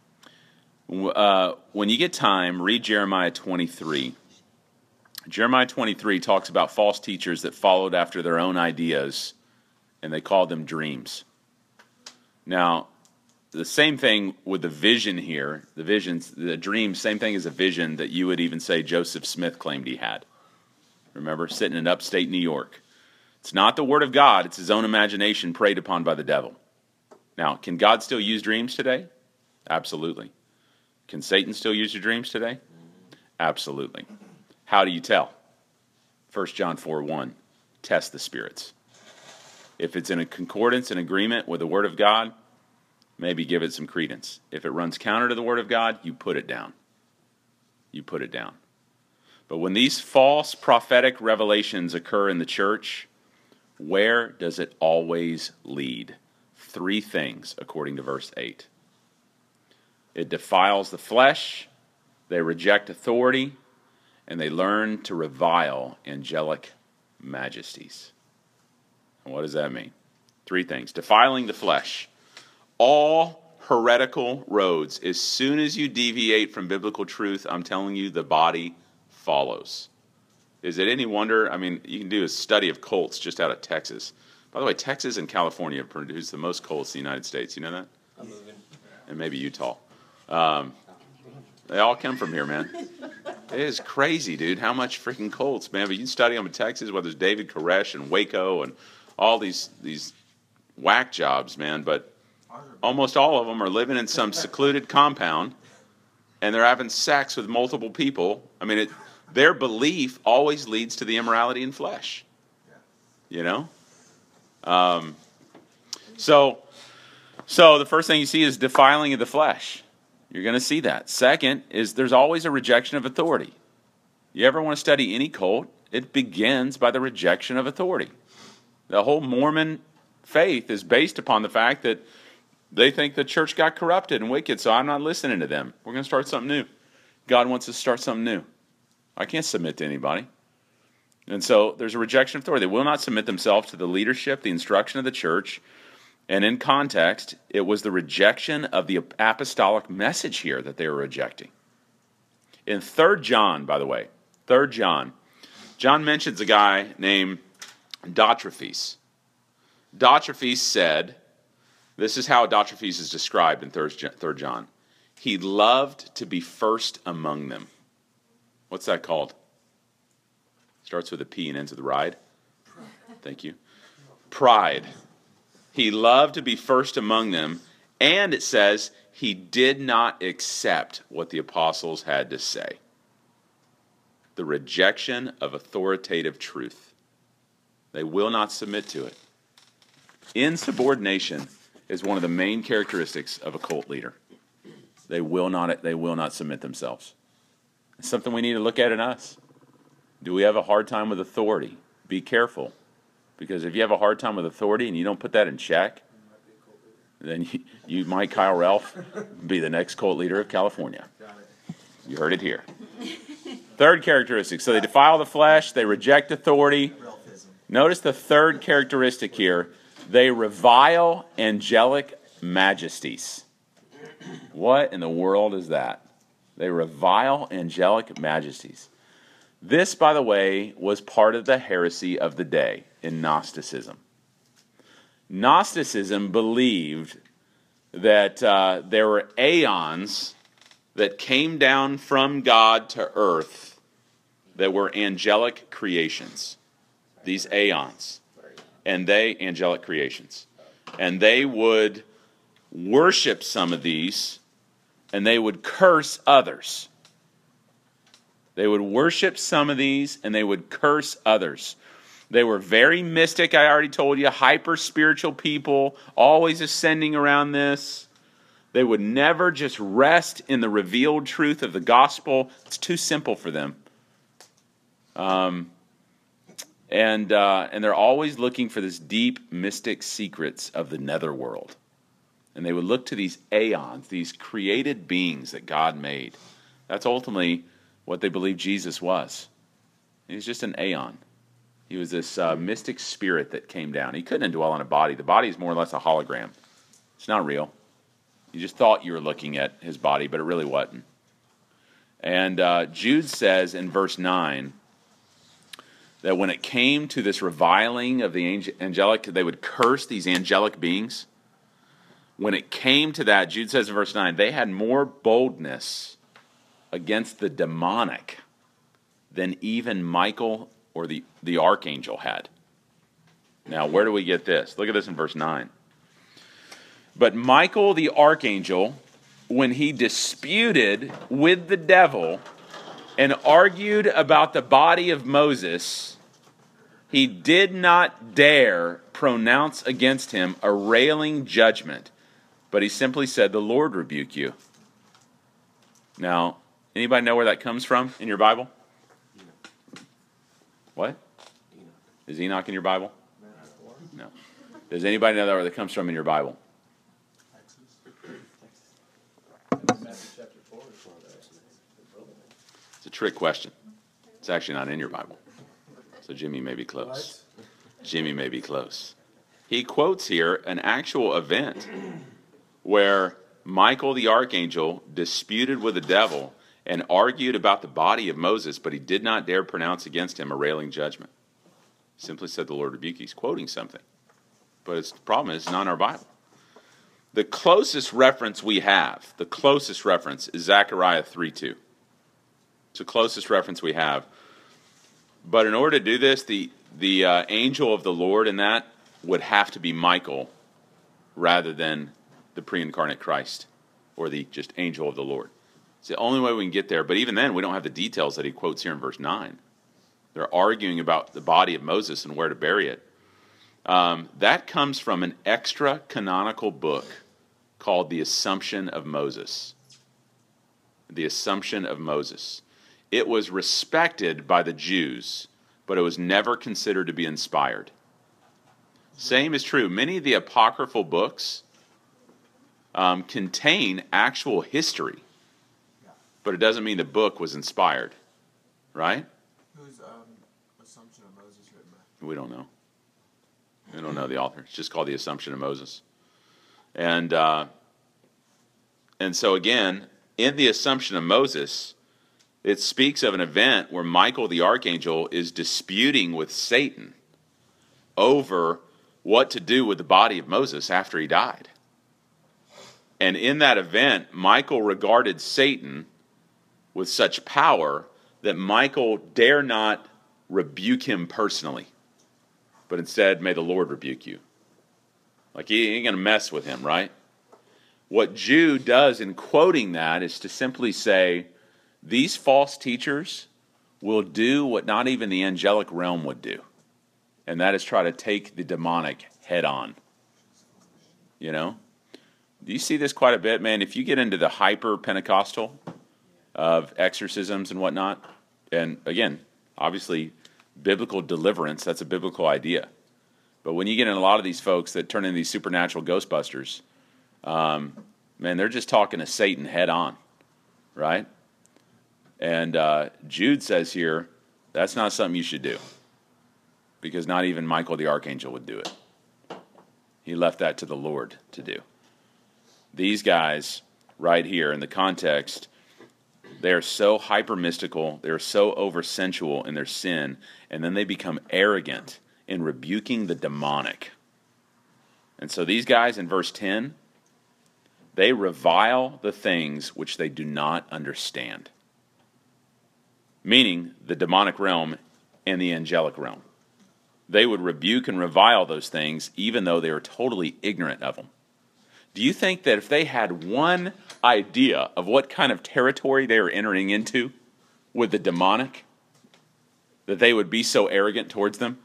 When you get time, read Jeremiah 23. Jeremiah 23 talks about false teachers that followed after their own ideas, and they called them dreams. Now, the same thing with the vision here, the dream, same thing as a vision that you would even say Joseph Smith claimed he had. Remember, sitting in upstate New York. It's not the Word of God, it's his own imagination preyed upon by the devil. Now, can God still use dreams today? Absolutely. Can Satan still use your dreams today? Absolutely. How do you tell? 1 John 4:1, test the spirits. If it's in a concordance and agreement with the Word of God, maybe give it some credence. If it runs counter to the Word of God, you put it down. You put it down. But when these false prophetic revelations occur in the church, where does it always lead? 3 things, according to verse 8. It defiles the flesh, they reject authority, and they learn to revile angelic majesties. And what does that mean? 3 things. Defiling the flesh. All heretical roads, as soon as you deviate from biblical truth, I'm telling you, the body follows. Is it any wonder? I mean, you can do a study of cults just out of Texas. By the way, Texas and California produce the most cults in the United States. You know that? I'm moving. And maybe Utah. They all come from here, man. It is crazy, dude, how much freaking cults, man. But you can study them in Texas, whether it's David Koresh and Waco and all these whack jobs, man. But almost all of them are living in some secluded compound, and they're having sex with multiple people. I mean, their belief always leads to the immorality in flesh. You know? So the first thing you see is defiling of the flesh. You're going to see that. Second is there's always a rejection of authority. You ever want to study any cult, it begins by the rejection of authority. The whole Mormon faith is based upon the fact that they think the church got corrupted and wicked, so I'm not listening to them. We're going to start something new. God wants us to start something new. I can't submit to anybody. And so there's a rejection of authority. They will not submit themselves to the leadership, the instruction of the church. And in context, it was the rejection of the apostolic message here that they were rejecting. In 3 John, by the way, 3 John mentions a guy named Diotrephes. Diotrephes said This is how Diotrephes is described in 3 John. He loved to be first among them. What's that called? Starts with a P and ends with a ride. Thank you. Pride. He loved to be first among them, and it says he did not accept what the apostles had to say. The rejection of authoritative truth. They will not submit to it. Insubordination is one of the main characteristics of a cult leader. They will not submit themselves. It's something we need to look at in us. Do we have a hard time with authority? Be careful. Because if you have a hard time with authority and you don't put that in check, then you might, Kyle Ralph, be the next cult leader of California. You heard it here. Third characteristic. So they defile the flesh. They reject authority. Notice the third characteristic here. They revile angelic majesties. What in the world is that? They revile angelic majesties. This, by the way, was part of the heresy of the day in Gnosticism. Gnosticism believed that there were aeons that came down from God to earth that were angelic creations. These aeons. Angelic creations. And they would worship some of these, and they would curse others. They would worship some of these, and they would curse others. They were very mystic, I already told you, hyper-spiritual people, always ascending around this. They would never just rest in the revealed truth of the gospel. It's too simple for them. And they're always looking for this deep, mystic secrets of the netherworld. And they would look to these aeons, these created beings that God made. That's ultimately what they believed Jesus was. He's just an aeon. He was this mystic spirit that came down. He couldn't indwell in a body. The body is more or less a hologram. It's not real. You just thought you were looking at his body, but it really wasn't. And Jude says in verse 9, that when it came to this reviling of the angelic, they would curse these angelic beings. When it came to that, Jude says in verse 9, they had more boldness against the demonic than even Michael or the archangel had. Now, where do we get this? Look at this in verse 9. But Michael the archangel, when he disputed with the devil and argued about the body of Moses, he did not dare pronounce against him a railing judgment, but he simply said, the Lord rebuke you. Now, anybody know where that comes from in your Bible? What? Is Enoch in your Bible? No. Does anybody know where that comes from in your Bible? It's a trick question. It's actually not in your Bible. So Jimmy may be close. Jimmy may be close. He quotes here an actual event where Michael the archangel disputed with the devil and argued about the body of Moses, but he did not dare pronounce against him a railing judgment. Simply said the Lord rebuke. He's quoting something. But the problem is it's not in our Bible. The closest reference we have, is Zechariah 3:2. It's the closest reference we have. But in order to do this, the angel of the Lord in that would have to be Michael rather than the pre-incarnate Christ or the just angel of the Lord. It's the only way we can get there. But even then, we don't have the details that he quotes here in verse 9. They're arguing about the body of Moses and where to bury it. That comes from an extra-canonical book called The Assumption of Moses. The Assumption of Moses. It was respected by the Jews, but it was never considered to be inspired. Same is true. Many of the apocryphal books contain actual history, but it doesn't mean the book was inspired, right? Who's Assumption of Moses written by? We don't know. We don't know the author. It's just called The Assumption of Moses. And so again, in The Assumption of Moses, it speaks of an event where Michael the archangel is disputing with Satan over what to do with the body of Moses after he died. And in that event, Michael regarded Satan with such power that Michael dare not rebuke him personally, but instead, may the Lord rebuke you. Like, he ain't going to mess with him, right? What Jude does in quoting that is to simply say, these false teachers will do what not even the angelic realm would do. And that is try to take the demonic head on. You know? Do you see this quite a bit, man? If you get into the hyper-Pentecostal of exorcisms and whatnot, and again, obviously, biblical deliverance, that's a biblical idea. But when you get in a lot of these folks that turn into these supernatural Ghostbusters, man, they're just talking to Satan head on, right? And Jude says here, that's not something you should do. Because not even Michael the Archangel would do it. He left that to the Lord to do. These guys, right here in the context, they are so hyper-mystical, they are so over-sensual in their sin, and then they become arrogant in rebuking the demonic. And so these guys in verse 10, they revile the things which they do not understand. Meaning the demonic realm and the angelic realm. They would rebuke and revile those things even though they are totally ignorant of them. Do you think that if they had one idea of what kind of territory they are entering into with the demonic, that they would be so arrogant towards them?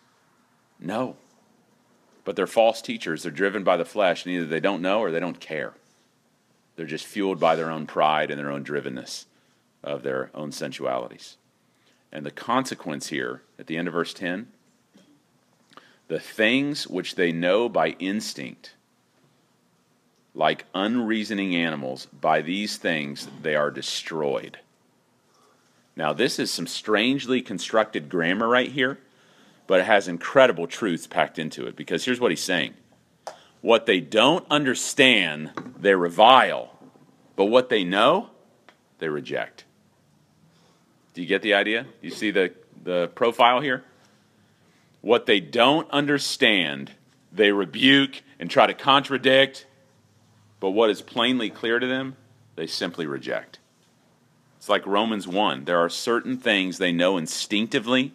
No. But they're false teachers. They're driven by the flesh, and either they don't know or they don't care. They're just fueled by their own pride and their own drivenness of their own sensualities. And the consequence here, at the end of verse 10, the things which they know by instinct, like unreasoning animals, by these things they are destroyed. Now, this is some strangely constructed grammar right here, but it has incredible truths packed into it, because here's what he's saying. What they don't understand, they revile, but what they know, they reject. Do you get the idea? You see the profile here? What they don't understand, they rebuke and try to contradict, but what is plainly clear to them, they simply reject. It's like Romans 1. There are certain things they know instinctively.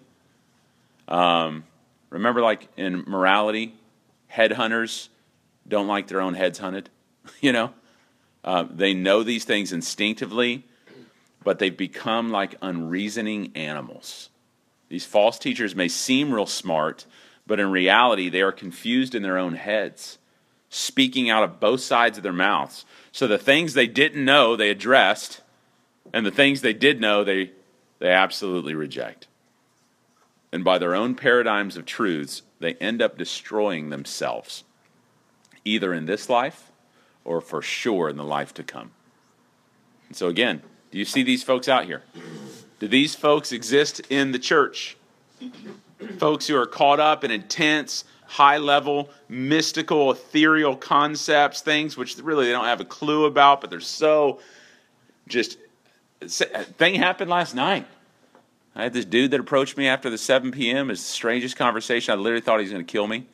Remember, like in morality, headhunters don't like their own heads hunted. You know? They know these things instinctively, but they've become like unreasoning animals. These false teachers may seem real smart, but in reality, they are confused in their own heads, speaking out of both sides of their mouths. So the things they didn't know, they addressed, and the things they did know, they absolutely reject. And by their own paradigms of truths, they end up destroying themselves, either in this life or for sure in the life to come. And so again, do you see these folks out here? Do these folks exist in the church? Folks who are caught up in intense, high-level, mystical, ethereal concepts, things which really they don't have a clue about, but they're so just... A thing happened last night. I had this dude that approached me after the 7 p.m. It's the strangest conversation. I literally thought he was going to kill me.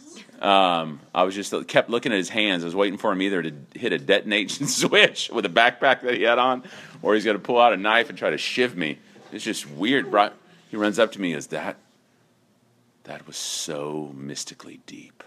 I was just kept looking at his hands. I was waiting for him either to hit a detonation switch with a backpack that he had on, or he's going to pull out a knife and try to shiv me. It's just weird, bro. He runs up to me and goes, that was so mystically deep.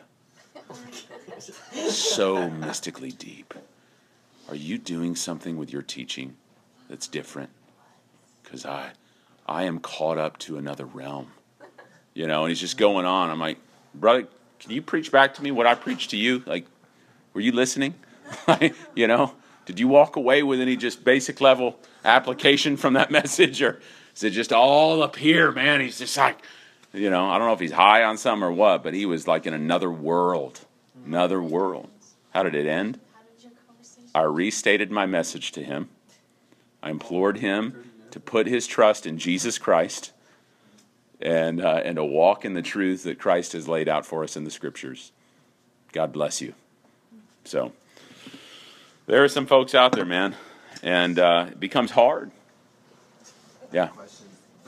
So mystically deep. Are you doing something with your teaching that's different? Because I am caught up to another realm. You know, and he's just going on. I'm like, brother, can you preach back to me what I preached to you? Like, were you listening? You know, did you walk away with any just basic level application from that message? Or is it just all up here, man? He's just like, you know, I don't know if he's high on something or what, but he was like in another world. Another world. How did it end? I restated my message to him. I implored him to put his trust in Jesus Christ and to walk in the truth that Christ has laid out for us in the Scriptures. God bless you. So, there are some folks out there, man, and it becomes hard. Yeah. Question.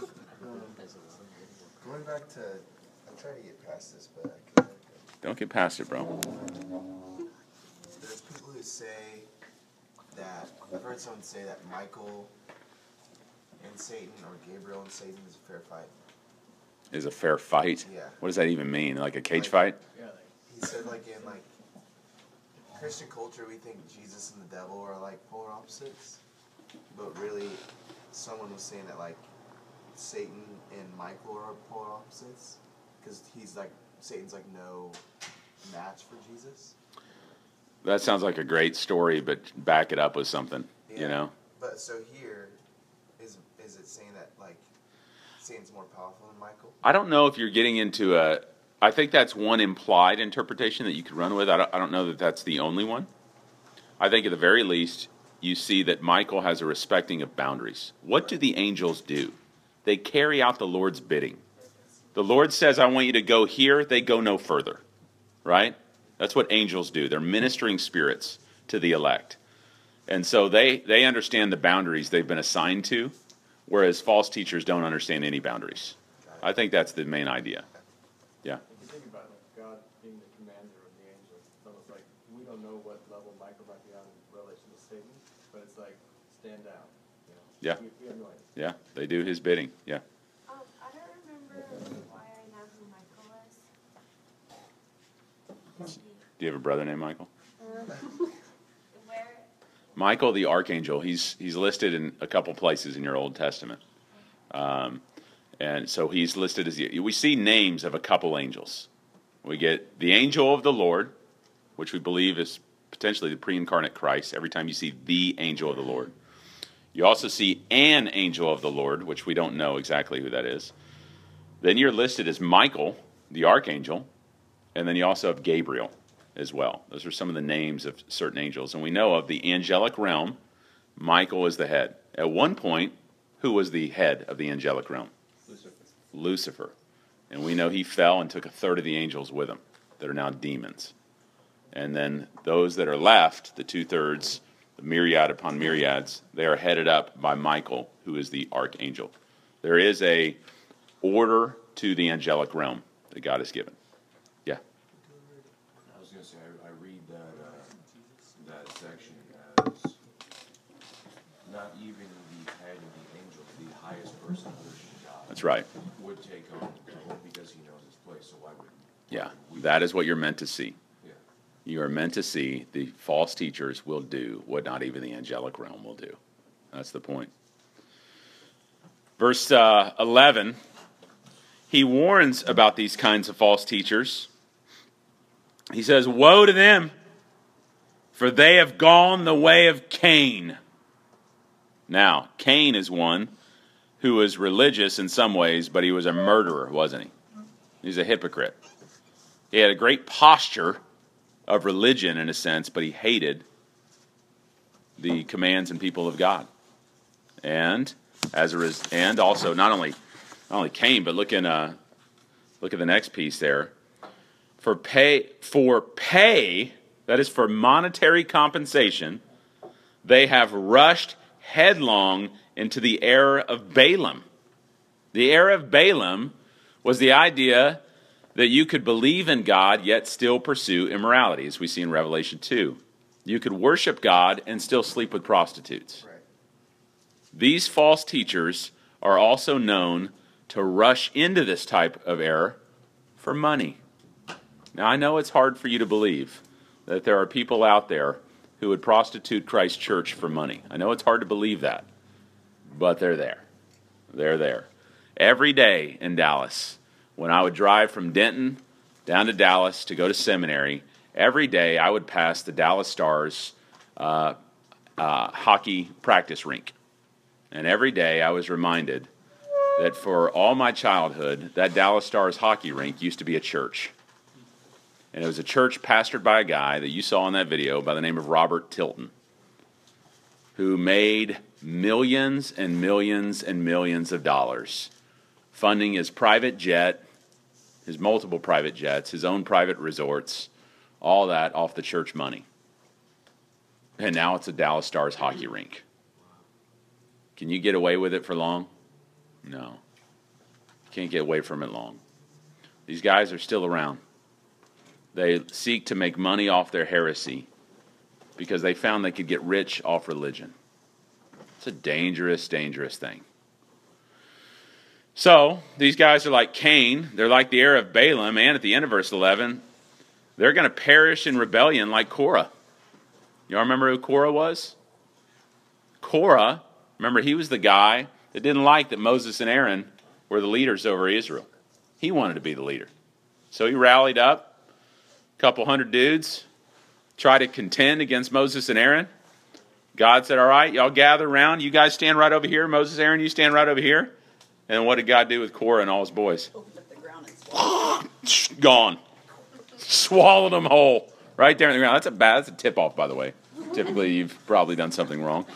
Going back to, I'm trying to get past this, but I couldn't. Don't get past it, bro. There's people who say that I've heard someone say that Michael and Satan or Gabriel and Satan is a fair fight. Is a fair fight? Yeah. What does that even mean? Like a cage Like- fight? Yeah, He said like in like Christian culture we think Jesus and the devil are like polar opposites. But really someone was saying that like Satan and Michael are polar opposites. Because Satan's like no match for Jesus. That sounds like a great story, but back it up with something, you know? But so here, is it saying that like Satan's more powerful than Michael? I don't know if you're getting into I think that's one implied interpretation that you could run with. I don't know that that's the only one. I think at the very least, you see that Michael has a respecting of boundaries. What do the angels do? They carry out the Lord's bidding. The Lord says, I want you to go here. They go no further, right? That's what angels do. They're ministering spirits to the elect. And so they understand the boundaries they've been assigned to, whereas false teachers don't understand any boundaries. I think that's the main idea. Yeah. if you think about it, like God being the commander of the angels, it's almost like we don't know what level Michael might be on in relation to Satan, but it's like, stand down. You know? Yeah. We have no idea. Yeah, they do his bidding. Yeah. I don't remember why I know who Michael was. Do you have a brother named Michael? Where? Michael the archangel, he's listed in a couple places in your Old Testament. And so he's listed as we see names of a couple angels. We get the angel of the Lord, which we believe is potentially the pre-incarnate Christ, every time you see the angel of the Lord. You also see an angel of the Lord, which we don't know exactly who that is. Then you're listed as Michael, the archangel, and then you also have Gabriel as well. Those are some of the names of certain angels. And we know of the angelic realm, Michael is the head. At one point, who was the head of the angelic realm? Lucifer. And we know he fell and took a third of the angels with him that are now demons. And then those that are left, the 2/3, the myriad upon myriads, they are headed up by Michael, who is the archangel. There is a order to the angelic realm that God has given. Yeah. I was going to say, I read that section as not even the head of the angels, the highest person worshiping God. That's right. Would take on the devil because he knows his place. So why would? Yeah. That is what you're meant to see. Yeah. You are meant to see the false teachers will do what not even the angelic realm will do. That's the point. Verse 11, he warns about these kinds of false teachers. He says, woe to them, for they have gone the way of Cain. Now, Cain is one who was religious in some ways, but he was a murderer, wasn't he? He's a hypocrite. He had a great posture of religion in a sense, but he hated the commands and people of God. And and also not only Cain, but look at the next piece there. For pay, that is for monetary compensation, they have rushed headlong into the error of Balaam. The error of Balaam was the idea that you could believe in God yet still pursue immorality, as we see in Revelation 2. You could worship God and still sleep with prostitutes. Right. These false teachers are also known to rush into this type of error for money. Now, I know it's hard for you to believe that there are people out there who would prostitute Christ's church for money. I know it's hard to believe that, but they're there. They're there. Every day in Dallas, when I would drive from Denton down to Dallas to go to seminary, every day I would pass the Dallas Stars hockey practice rink. And every day I was reminded that for all my childhood, that Dallas Stars hockey rink used to be a church. And it was a church pastored by a guy that you saw in that video by the name of Robert Tilton, who made millions and millions and millions of dollars funding his private jet, his multiple private jets, his own private resorts, all that off the church money. And now it's a Dallas Stars hockey rink. Can you get away with it for long? No. You can't get away from it long. These guys are still around. They seek to make money off their heresy because they found they could get rich off religion. It's a dangerous, dangerous thing. So, these guys are like Cain. They're like the heir of Balaam. And at the end of verse 11, they're going to perish in rebellion like Korah. Y'all remember who Korah was? Korah, remember, he was the guy that didn't like that Moses and Aaron were the leaders over Israel. He wanted to be the leader. So he rallied up a couple hundred dudes, tried to contend against Moses and Aaron. God said, all right, y'all gather around. You guys stand right over here. Moses, Aaron, you stand right over here. And what did God do with Korah and all his boys? Opened up the ground and swallowed. Gone. Swallowed them whole. Right there in the ground. That's a tip-off, by the way. Typically, you've probably done something wrong.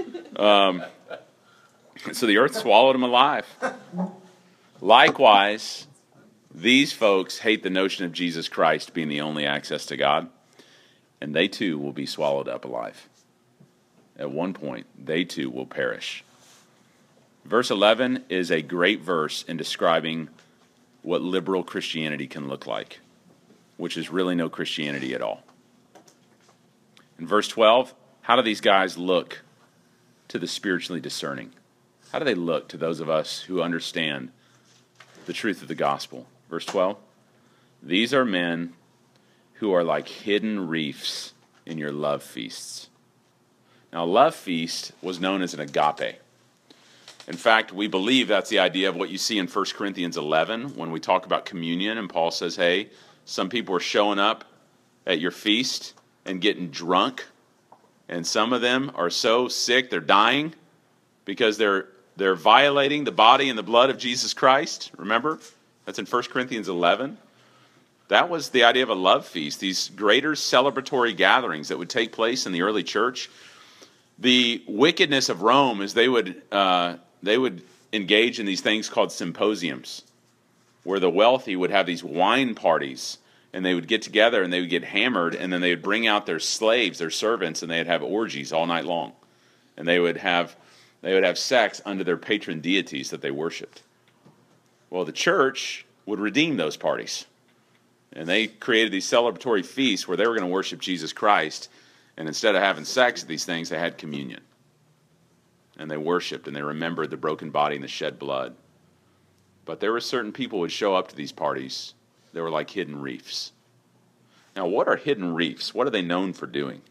So the earth swallowed them alive. Likewise, these folks hate the notion of Jesus Christ being the only access to God, and they too will be swallowed up alive. At one point, they too will perish. Verse 11 is a great verse in describing what liberal Christianity can look like, which is really no Christianity at all. In verse 12, how do these guys look to the spiritually discerning? How do they look to those of us who understand the truth of the gospel? Verse 12, these are men who are like hidden reefs in your love feasts. Now, a love feast was known as an agape. In fact, we believe that's the idea of what you see in 1 Corinthians 11 when we talk about communion, and Paul says, hey, some people are showing up at your feast and getting drunk, and some of them are so sick they're dying because they're violating the body and the blood of Jesus Christ. Remember? That's in 1 Corinthians 11. That was the idea of a love feast, these greater celebratory gatherings that would take place in the early church. The wickedness of Rome is they would engage in these things called symposiums, where the wealthy would have these wine parties, and they would get together and they would get hammered, and then they would bring out their slaves, their servants, and they'd have orgies all night long. And they would have sex under their patron deities that they worshipped. Well, the church would redeem those parties. And they created these celebratory feasts where they were going to worship Jesus Christ. And instead of having sex at these things, they had communion. And they worshiped and they remembered the broken body and the shed blood. But there were certain people who would show up to these parties. They were like hidden reefs. Now, what are hidden reefs? What are they known for doing?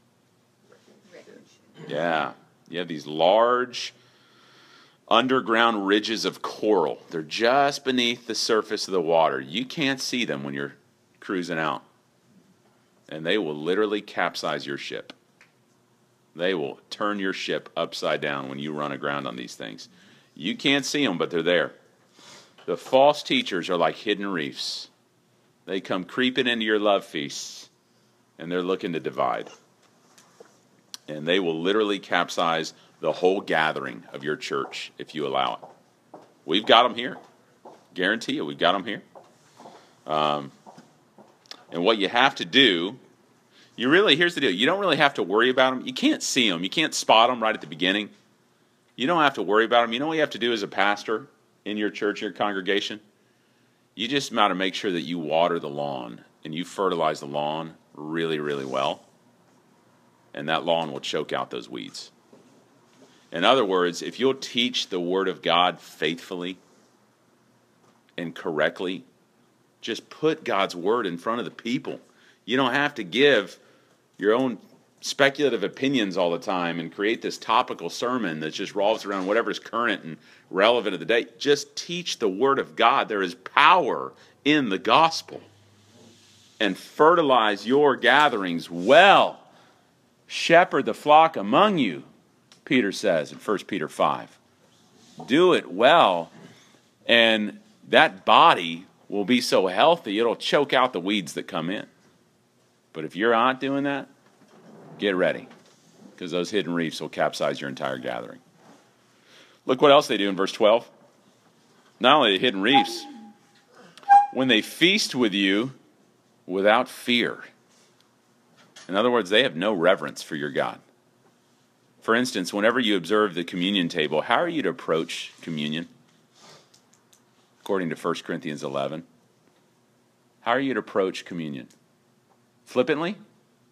Yeah. You have these large underground ridges of coral. They're just beneath the surface of the water. You can't see them when you're cruising out. And they will literally capsize your ship. They will turn your ship upside down when you run aground on these things. You can't see them, but they're there. The false teachers are like hidden reefs. They come creeping into your love feasts, and they're looking to divide. And they will literally capsize the whole gathering of your church if you allow it. We've got them here. Guarantee you, we've got them here. And what you have to do, here's the deal. You don't really have to worry about them. You can't see them. You can't spot them right at the beginning. You don't have to worry about them. You know what you have to do as a pastor in your church, your congregation? You just got to make sure that you water the lawn and you fertilize the lawn really, really well. And that lawn will choke out those weeds. In other words, if you'll teach the Word of God faithfully and correctly, just put God's Word in front of the people. You don't have to give your own speculative opinions all the time and create this topical sermon that just revolves around whatever's current and relevant of the day. Just teach the Word of God. There is power in the gospel. And fertilize your gatherings well. Shepherd the flock among you, Peter says in 1 Peter 5. Do it well, and that body will be so healthy, it'll choke out the weeds that come in. But if you're not doing that, get ready, because those hidden reefs will capsize your entire gathering. Look what else they do in verse 12. Not only the hidden reefs, when they feast with you without fear. In other words, they have no reverence for your God. For instance, whenever you observe the communion table, how are you to approach communion? According to 1 Corinthians 11. How are you to approach communion? Flippantly?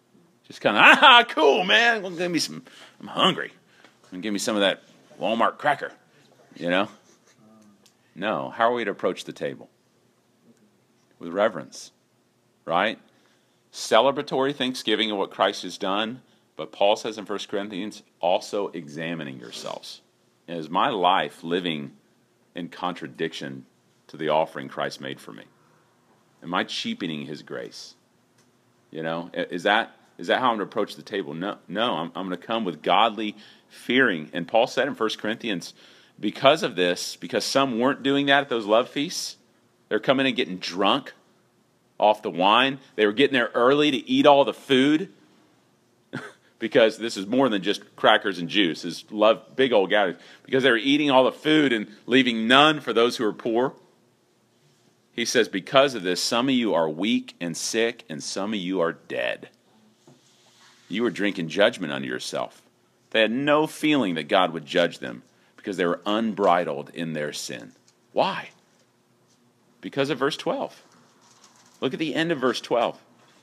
Just kind of, cool, man. Well, give me some. I'm hungry. And give me some of that Walmart cracker. You know? No. How are we to approach the table? With reverence, right? Celebratory thanksgiving of what Christ has done. But Paul says in 1 Corinthians, also examining yourselves. Is my life living in contradiction to the offering Christ made for me? Am I cheapening his grace? You know, is that how I'm going to approach the table? No, I'm going to come with godly fearing. And Paul said in 1 Corinthians, because of this, because some weren't doing that at those love feasts, they're coming and getting drunk off the wine. They were getting there early to eat all the food. Because this is more than just crackers and juice. It's big old gatherings. Because they were eating all the food and leaving none for those who are poor. He says, because of this, some of you are weak and sick, and some of you are dead. You were drinking judgment unto yourself. They had no feeling that God would judge them because they were unbridled in their sin. Why? Because of verse 12. Look at the end of verse 12.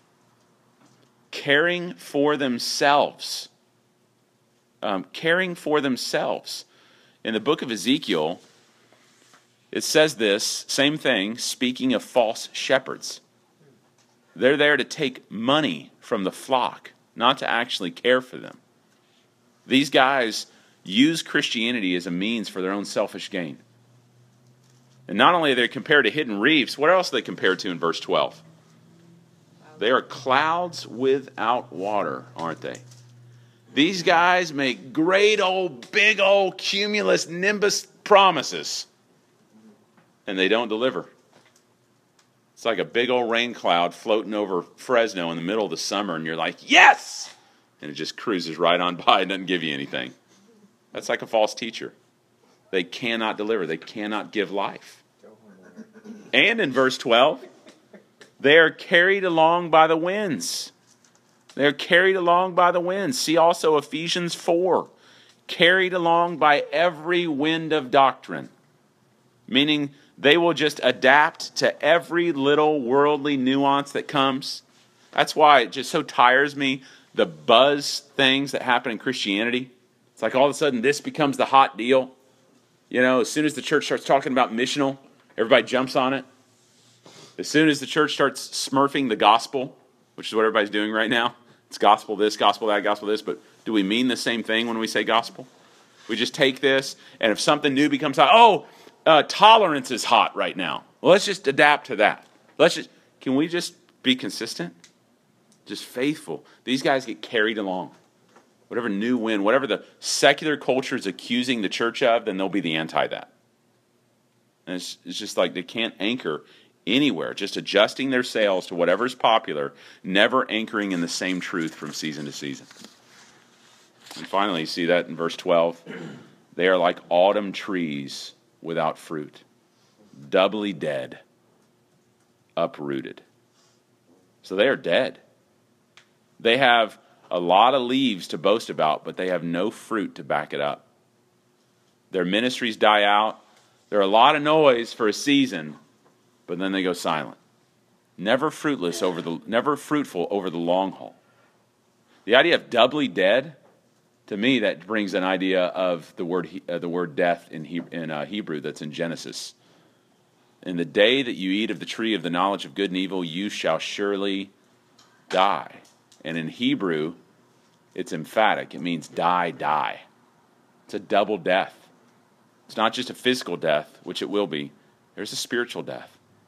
Caring for themselves. Caring for themselves. In the book of Ezekiel, it says this, same thing, speaking of false shepherds. They're there to take money from the flock, not to actually care for them. These guys use Christianity as a means for their own selfish gain. And not only are they compared to hidden reefs, what else are they compared to in verse 12? They are clouds without water, aren't they? These guys make great old, big old, cumulus nimbus promises. And they don't deliver. It's like a big old rain cloud floating over Fresno in the middle of the summer, and you're like, yes! And it just cruises right on by and doesn't give you anything. That's like a false teacher. They cannot deliver. They cannot give life. And in verse 12, they are carried along by the winds. They are carried along by the winds. See also Ephesians 4. Carried along by every wind of doctrine. Meaning they will just adapt to every little worldly nuance that comes. That's why it just so tires me, the buzz things that happen in Christianity. It's like all of a sudden this becomes the hot deal. You know, as soon as the church starts talking about missional, everybody jumps on it. As soon as the church starts smurfing the gospel, which is what everybody's doing right now, it's gospel this, gospel that, gospel this, but do we mean the same thing when we say gospel? We just take this, and if something new becomes hot, tolerance is hot right now. Well, let's just adapt to that. Can we just be consistent? Just faithful. These guys get carried along. Whatever new wind, whatever the secular culture is accusing the church of, then they'll be the anti that. And it's just like they can't anchor anywhere, just adjusting their sails to whatever's popular, never anchoring in the same truth from season to season. And finally, you see that in verse 12. They are like autumn trees without fruit, doubly dead, uprooted. So they are dead. They have a lot of leaves to boast about, but they have no fruit to back it up. Their ministries die out. There are a lot of noise for a season, but then they go silent. Never fruitful over the long haul. The idea of doubly dead, to me, that brings an idea of the word death in Hebrew that's in Genesis. In the day that you eat of the tree of the knowledge of good and evil, you shall surely die. And in Hebrew, it's emphatic. It means die, die. It's a double death. It's not just a physical death, which it will be. There's a spiritual death.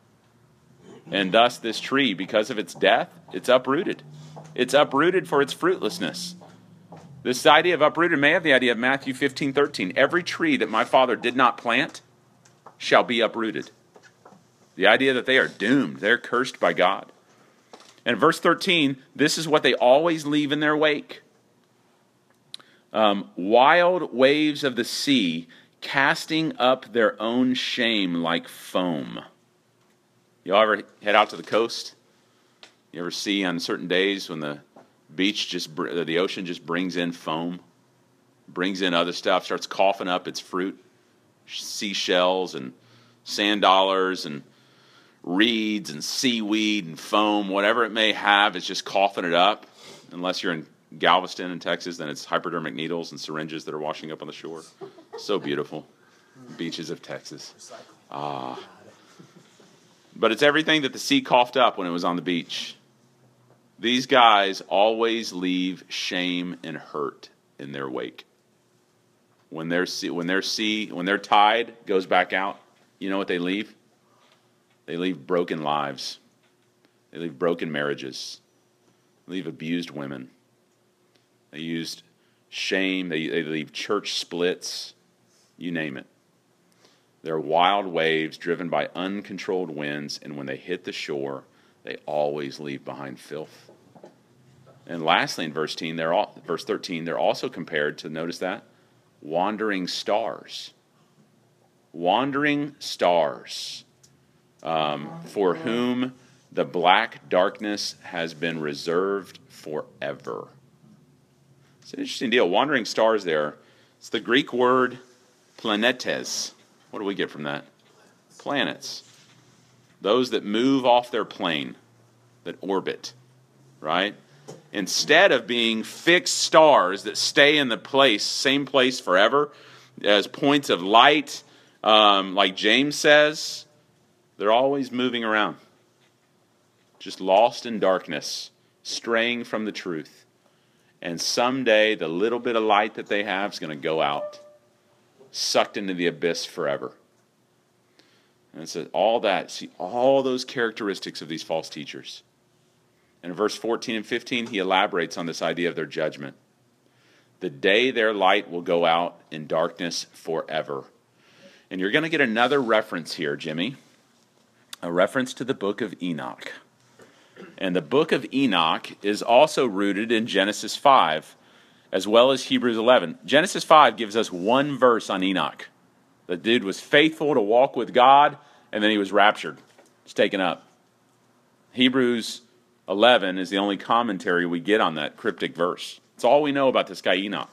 And thus this tree, because of its death, it's uprooted. It's uprooted for its fruitlessness. This idea of uprooted may have the idea of Matthew 15:13. Every tree that my Father did not plant shall be uprooted. The idea that they are doomed. They're cursed by God. And verse 13, this is what they always leave in their wake. Wild waves of the sea, casting up their own shame like foam. Y'all ever head out to the coast? You ever see on certain days when the ocean just brings in foam, brings in other stuff, starts coughing up its fruit, seashells and sand dollars and reeds and seaweed and foam, whatever it may have, it's just coughing it up. unless you're in Galveston in Texas, then it's hypodermic needles and syringes that are washing up on the shore. So beautiful. Beaches of Texas. Ah. But it's everything that the sea coughed up when it was on the beach. These guys always leave shame and hurt in their wake. When their tide goes back out, you know what they leave? They leave broken lives. They leave broken marriages. They leave abused women. They used shame. They leave church splits. You name it. They're wild waves driven by uncontrolled winds, and when they hit the shore, they always leave behind filth. And lastly, in verse 13, they're also compared to, notice that, wandering stars. Wandering stars, for whom the black darkness has been reserved forever. It's an interesting deal. Wandering stars there. It's the Greek word planetes. What do we get from that? Planets. Those that move off their plane, that orbit, right? Instead of being fixed stars that stay in the same place forever, as points of light, like James says, they're always moving around. Just lost in darkness, straying from the truth. And someday the little bit of light that they have is going to go out, sucked into the abyss forever. And so all those characteristics of these false teachers. And in verse 14 and 15, he elaborates on this idea of their judgment. The day their light will go out in darkness forever. And you're going to get another reference here, Jimmy. A reference to the book of Enoch. And the book of Enoch is also rooted in Genesis 5, as well as Hebrews 11. Genesis 5 gives us one verse on Enoch. The dude was faithful to walk with God, and then he was raptured. He's taken up. Hebrews 11 is the only commentary we get on that cryptic verse. It's all we know about this guy Enoch.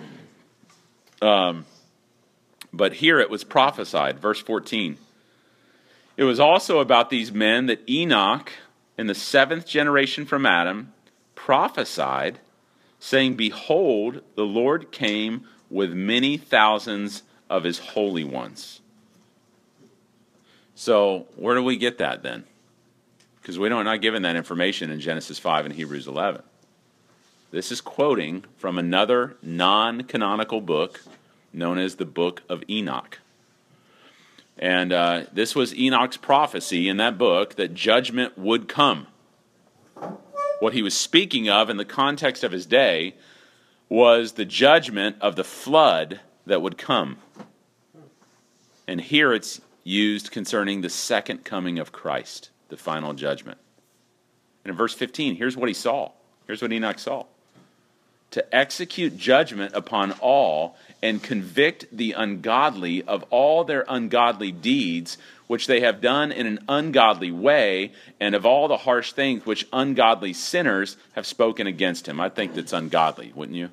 But here it was prophesied, verse 14. It was also about these men that Enoch, in the 7th generation from Adam, prophesied, saying, Behold, the Lord came with many thousands of his holy ones. So, where do we get that then? Because we're not given that information in Genesis 5 and Hebrews 11. This is quoting from another non-canonical book known as the Book of Enoch. And this was Enoch's prophecy in that book that judgment would come. What he was speaking of in the context of his day was the judgment of the flood that would come. And here it's used concerning the second coming of Christ, the final judgment. And in verse 15, here's what he saw. Here's what Enoch saw. To execute judgment upon all and convict the ungodly of all their ungodly deeds, which they have done in an ungodly way, and of all the harsh things which ungodly sinners have spoken against him. I think that's ungodly, wouldn't you?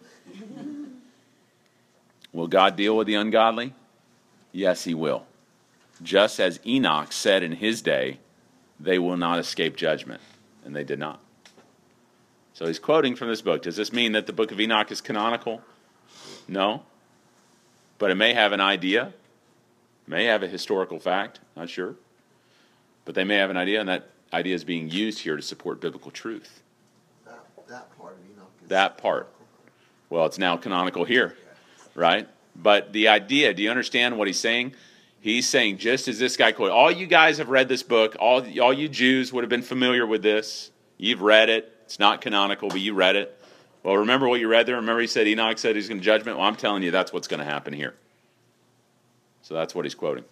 Will God deal with the ungodly? Yes, he will. Just as Enoch said in his day, they will not escape judgment. And they did not. So he's quoting from this book. Does this mean that the book of Enoch is canonical? No. But it may have an idea. May have a historical fact. Not sure. But they may have an idea, and that idea is being used here to support biblical truth. That part of Enoch is that part. Well, it's now canonical here, right? But the idea, do you understand what he's saying? He's saying, just as this guy quoted, all you guys have read this book, all you Jews would have been familiar with this. You've read it. It's not canonical, but you read it. Well, remember what you read there? Remember he said Enoch said he's going to judgment? Well, I'm telling you that's what's going to happen here. So that's what he's quoting.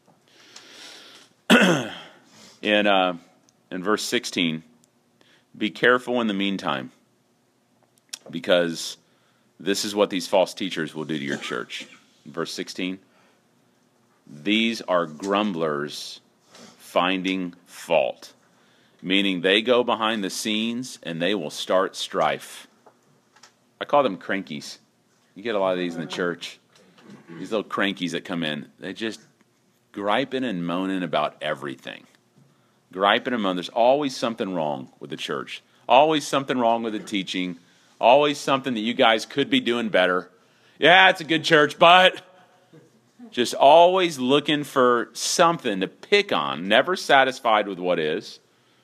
In verse 16, be careful in the meantime, because this is what these false teachers will do to your church. In verse 16, these are grumblers finding fault. Meaning they go behind the scenes and they will start strife. I call them crankies. You get a lot of these in the church. These little crankies that come in. They just griping and moaning about everything. Griping and moaning. There's always something wrong with the church. Always something wrong with the teaching. Always something that you guys could be doing better. Yeah, it's a good church, but just always looking for something to pick on, never satisfied with what is.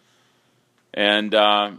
And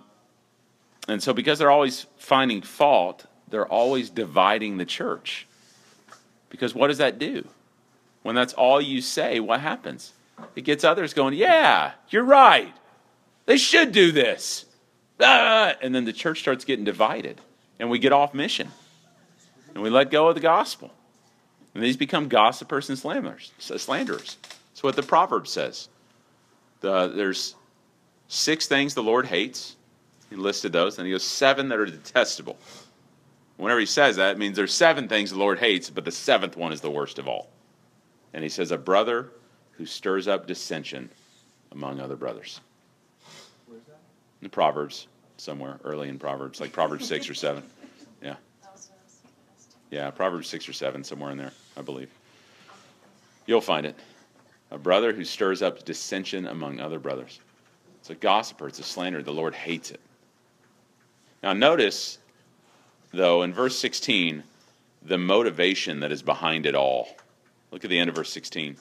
so because they're always finding fault, they're always dividing the church. Because what does that do? When that's all you say, what happens? It gets others going, yeah, you're right. They should do this. And then the church starts getting divided. And we get off mission. And we let go of the gospel. And these become gossipers and slanderers. That's what the Proverbs says. There's 6 things the Lord hates. He listed those. And he goes, 7 that are detestable. Whenever he says that, it means there's 7 things the Lord hates, but the 7th one is the worst of all. And he says, a brother who stirs up dissension among other brothers. Where's that? In the Proverbs, somewhere early in Proverbs, like Proverbs 6 or 7. Yeah. Yeah, Proverbs 6 or 7, somewhere in there, I believe. You'll find it. A brother who stirs up dissension among other brothers. It's a gossiper, it's a slanderer. The Lord hates it. Now notice, though, in verse 16, the motivation that is behind it all. Look at the end of verse 16.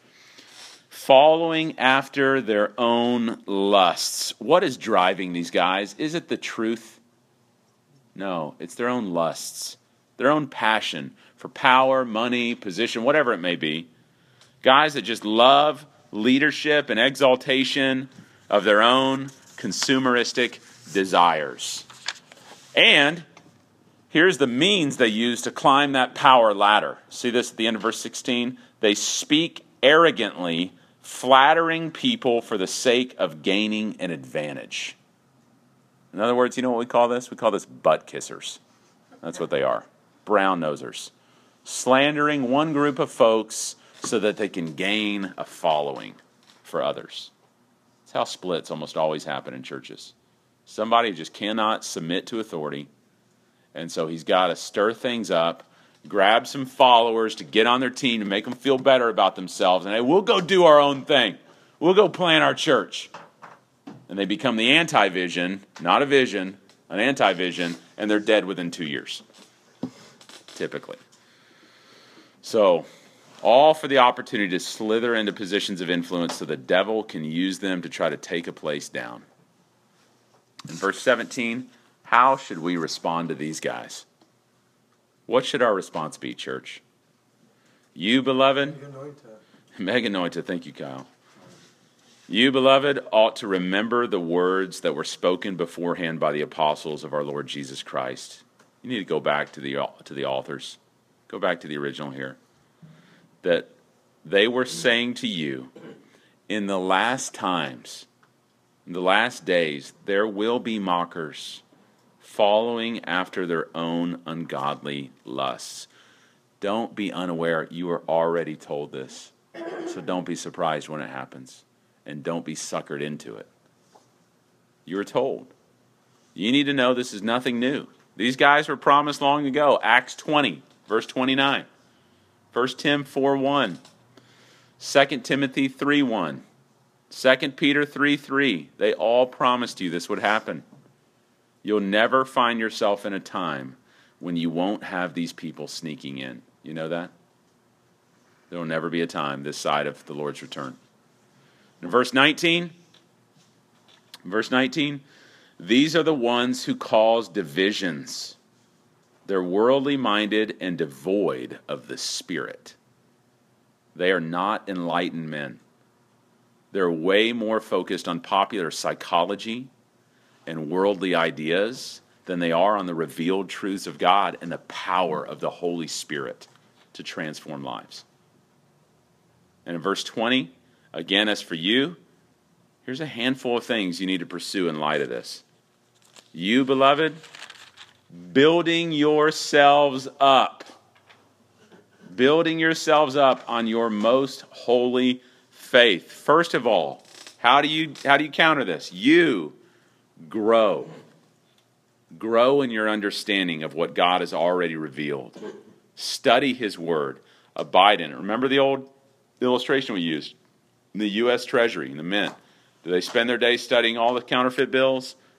Following after their own lusts. What is driving these guys? Is it the truth? No, it's their own lusts. Their own passion for power, money, position, whatever it may be. Guys that just love leadership and exaltation of their own consumeristic desires. And here's the means they use to climb that power ladder. See this at the end of verse 16? They speak arrogantly, flattering people for the sake of gaining an advantage. In other words, you know what we call this? We call this butt kissers. That's what they are. Brown nosers. Slandering one group of folks so that they can gain a following for others. That's how splits almost always happen in churches. Somebody just cannot submit to authority, and so he's got to stir things up, grab some followers to get on their team to make them feel better about themselves, and hey, we'll go do our own thing. We'll go plant our church. And they become the anti-vision, not a vision, an anti-vision, and they're dead within 2 years, typically. So, all for the opportunity to slither into positions of influence so the devil can use them to try to take a place down. In verse 17, how should we respond to these guys? What should our response be, church? You, beloved, Meganoita, thank you, Kyle. You, beloved, ought to remember the words that were spoken beforehand by the apostles of our Lord Jesus Christ. You need to go back to the authors. Go back to the original here. That they were saying to you, in the last times, in the last days, there will be mockers following after their own ungodly lusts. Don't be unaware. You are already told this. So don't be surprised when it happens. And don't be suckered into it. You were told. You need to know this is nothing new. These guys were promised long ago. Acts 20, verse 29. 1 Tim 4:1. 2 Timothy 3:1. 2 Peter 3:3. They all promised you this would happen. You'll never find yourself in a time when you won't have these people sneaking in. You know that? There will never be a time this side of the Lord's return. In verse 19, these are the ones who cause divisions. They're worldly minded and devoid of the Spirit. They are not enlightened men. They're way more focused on popular psychology and worldly ideas than they are on the revealed truths of God and the power of the Holy Spirit to transform lives. And in verse 20, again, as for you, here's a handful of things you need to pursue in light of this. You, beloved, building yourselves up. Building yourselves up on your most holy faith. First of all, how do you counter this? You grow. Grow in your understanding of what God has already revealed. Study His Word. Abide in it. Remember the old illustration we used? The U.S. Treasury, the mint. Do they spend their day studying all the counterfeit bills?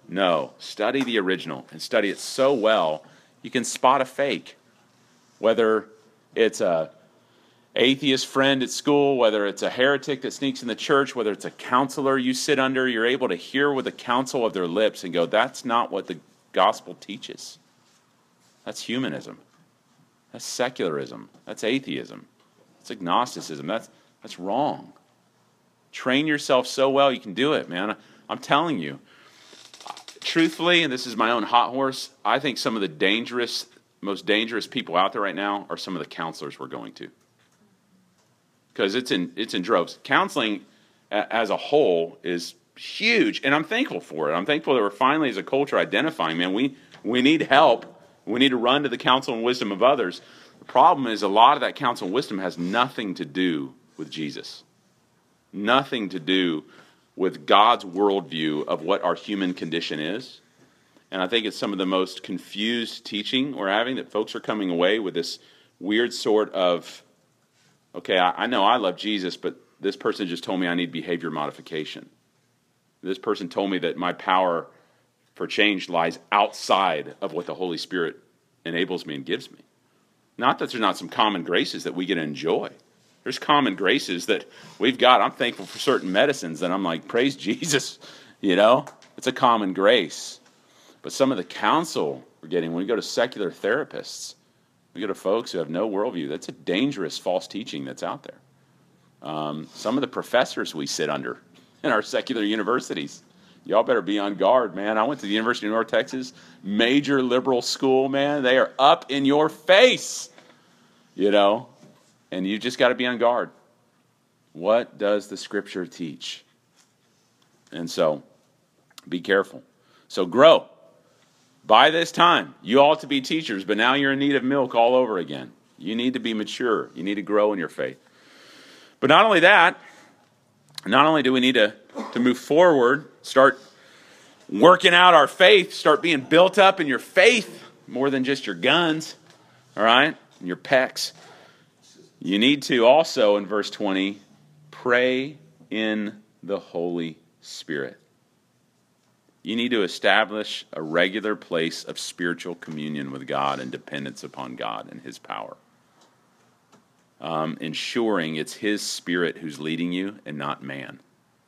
No. Study the original and study it so well you can spot a fake. Whether it's a atheist friend at school, whether it's a heretic that sneaks in the church, whether it's a counselor you sit under, you're able to hear with the counsel of their lips and go, that's not what the gospel teaches. That's humanism. That's secularism. That's atheism. That's agnosticism. That's wrong. Train yourself so well you can do it, man. I'm telling you. Truthfully, and this is my own hot horse, I think some of the most dangerous people out there right now are some of the counselors we're going to. Because it's in droves. Counseling as a whole is huge, and I'm thankful for it. I'm thankful that we're finally, as a culture, identifying, man, we need help. We need to run to the counsel and wisdom of others. The problem is a lot of that counsel and wisdom has nothing to do with Jesus. Nothing to do with God's worldview of what our human condition is. And I think it's some of the most confused teaching we're having, that folks are coming away with this weird sort of, okay, I know I love Jesus, but this person just told me I need behavior modification. This person told me that my power for change lies outside of what the Holy Spirit enables me and gives me. Not that there's not some common graces that we get to enjoy. There's common graces that we've got. I'm thankful for certain medicines that I'm like, praise Jesus, It's a common grace. But some of the counsel we're getting, when we go to secular therapists, we go to folks who have no worldview, that's a dangerous false teaching that's out there. Some of the professors we sit under in our secular universities, y'all better be on guard, man. I went to the University of North Texas, major liberal school, man. They are up in your face, and you just got to be on guard. What does the Scripture teach? And so, be careful. So grow. By this time, you ought to be teachers, but now you're in need of milk all over again. You need to be mature. You need to grow in your faith. But not only that, not only do we need to move forward, start working out our faith, start being built up in your faith more than just your guns, all right, and your pecs. You need to also, in verse 20, pray in the Holy Spirit. You need to establish a regular place of spiritual communion with God and dependence upon God and His power. Ensuring it's His Spirit who's leading you and not man.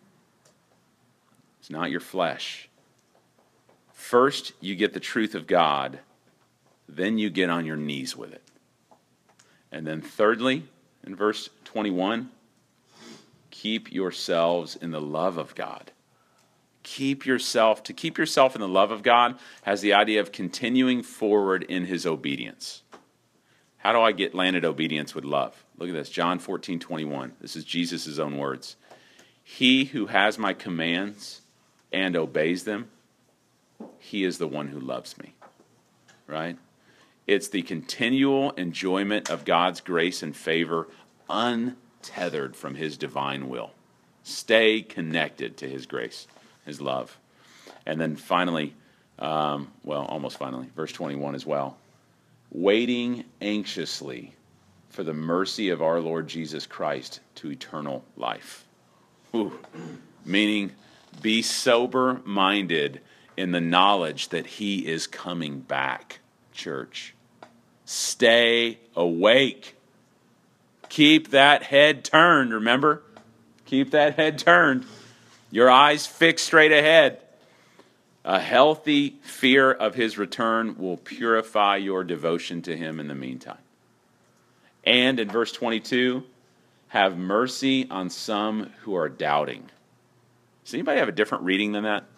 It's not your flesh. First, you get the truth of God, then you get on your knees with it. And then thirdly, in verse 21, keep yourselves in the love of God. To keep yourself in the love of God has the idea of continuing forward in His obedience. How do I get landed obedience with love? Look at this, John 14:21. This is Jesus' own words. He who has my commands and obeys them, he is the one who loves me. Right? It's the continual enjoyment of God's grace and favor, untethered from His divine will. Stay connected to His grace, His love. And then finally, almost finally, verse 21 as well. Waiting anxiously for the mercy of our Lord Jesus Christ to eternal life. Meaning, be sober-minded in the knowledge that He is coming back, church. Stay awake. Keep that head turned, remember? Keep that head turned. Your eyes fixed straight ahead. A healthy fear of His return will purify your devotion to Him in the meantime. And in verse 22, have mercy on some who are doubting. Does anybody have a different reading than that?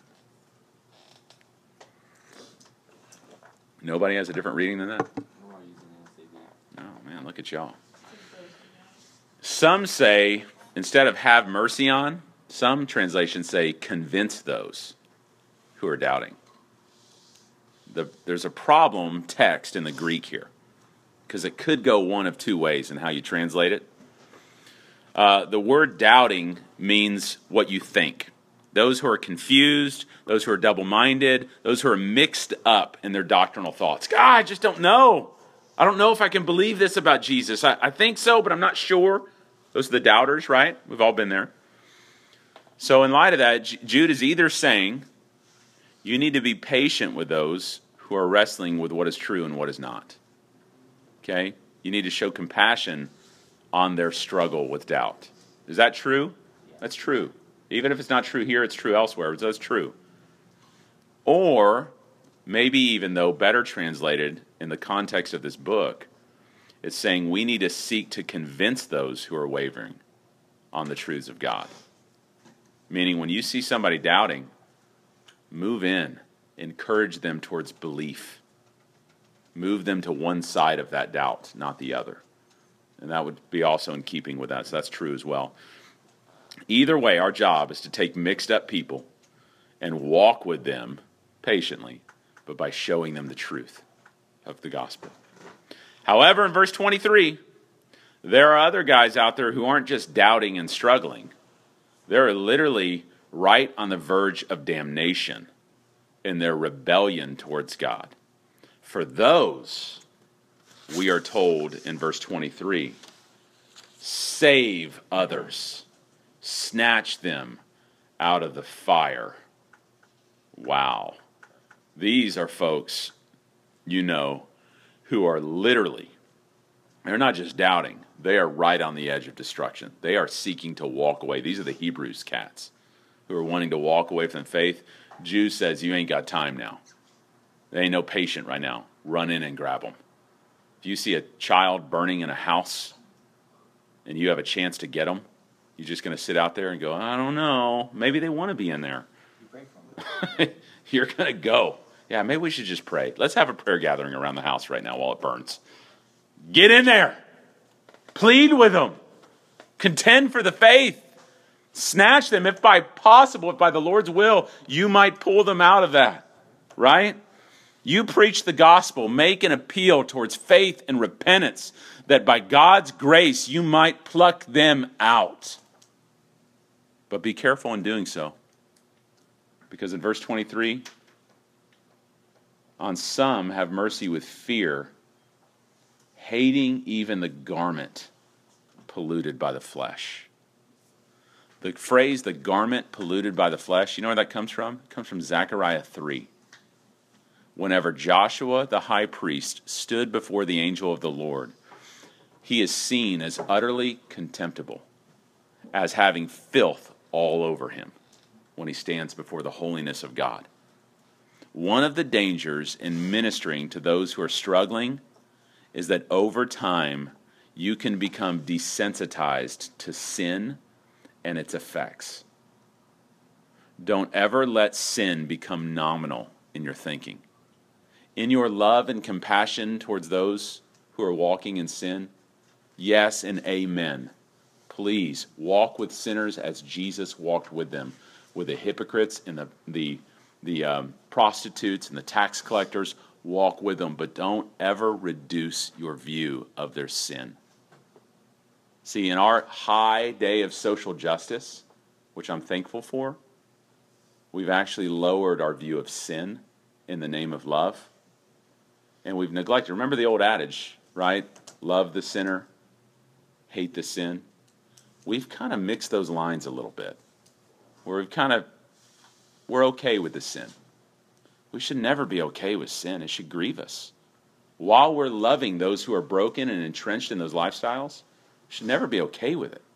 Nobody has a different reading than that? Oh, man, look at y'all. Some say, instead of have mercy on, some translations say convince those who are doubting. There's a problem text in the Greek here, because it could go one of two ways in how you translate it. The word doubting means what you think. Those who are confused, those who are double-minded, those who are mixed up in their doctrinal thoughts. God, I just don't know. I don't know if I can believe this about Jesus. I think so, but I'm not sure. Those are the doubters, right? We've all been there. So in light of that, Jude is either saying, You need to be patient with those who are wrestling with what is true and what is not. Okay? You need to show compassion on their struggle with doubt. Is that true? That's true. Even if it's not true here, it's true elsewhere. That's true. Or, maybe even though better translated in the context of this book, it's saying we need to seek to convince those who are wavering on the truths of God. Meaning when you see somebody doubting, move in, encourage them towards belief. Move them to one side of that doubt, not the other. And that would be also in keeping with that, so that's true as well. Either way, our job is to take mixed up people and walk with them patiently, but by showing them the truth of the gospel. However, in verse 23, there are other guys out there who aren't just doubting and struggling. They're literally right on the verge of damnation in their rebellion towards God. For those, we are told in verse 23, save others, snatch them out of the fire. Wow. These are folks, you know, who are literally, they're not just doubting, they are right on the edge of destruction. They are seeking to walk away. These are the Hebrews cats who are wanting to walk away from faith. Jude says, you ain't got time now. There ain't no patient right now. Run in and grab them. If you see a child burning in a house and you have a chance to get them, you're just going to sit out there and go, I don't know. Maybe they want to be in there. You pray for them. You're going to go. Yeah, maybe we should just pray. Let's have a prayer gathering around the house right now while it burns. Get in there. Plead with them. Contend for the faith. Snatch them if by the Lord's will, you might pull them out of that. Right? You preach the gospel. Make an appeal towards faith and repentance that by God's grace you might pluck them out. But be careful in doing so. Because in verse 23, on some have mercy with fear, hating even the garment polluted by the flesh. The phrase, the garment polluted by the flesh, you know where that comes from? It comes from Zechariah 3. Whenever Joshua, the high priest, stood before the angel of the Lord, he is seen as utterly contemptible, as having filth all over him when he stands before the holiness of God. One of the dangers in ministering to those who are struggling is that over time you can become desensitized to sin and its effects. Don't ever let sin become nominal in your thinking. In your love and compassion towards those who are walking in sin, yes and amen. Please walk with sinners as Jesus walked with them, with the hypocrites and the prostitutes and the tax collectors. Walk with them, but don't ever reduce your view of their sin. See, in our high day of social justice, which I'm thankful for, we've actually lowered our view of sin in the name of love. And we've neglected. Remember the old adage, right? Love the sinner, hate the sin. We've kind of mixed those lines a little bit. We're okay with the sin. We should never be okay with sin. It should grieve us. While we're loving those who are broken and entrenched in those lifestyles, we should never be okay with it.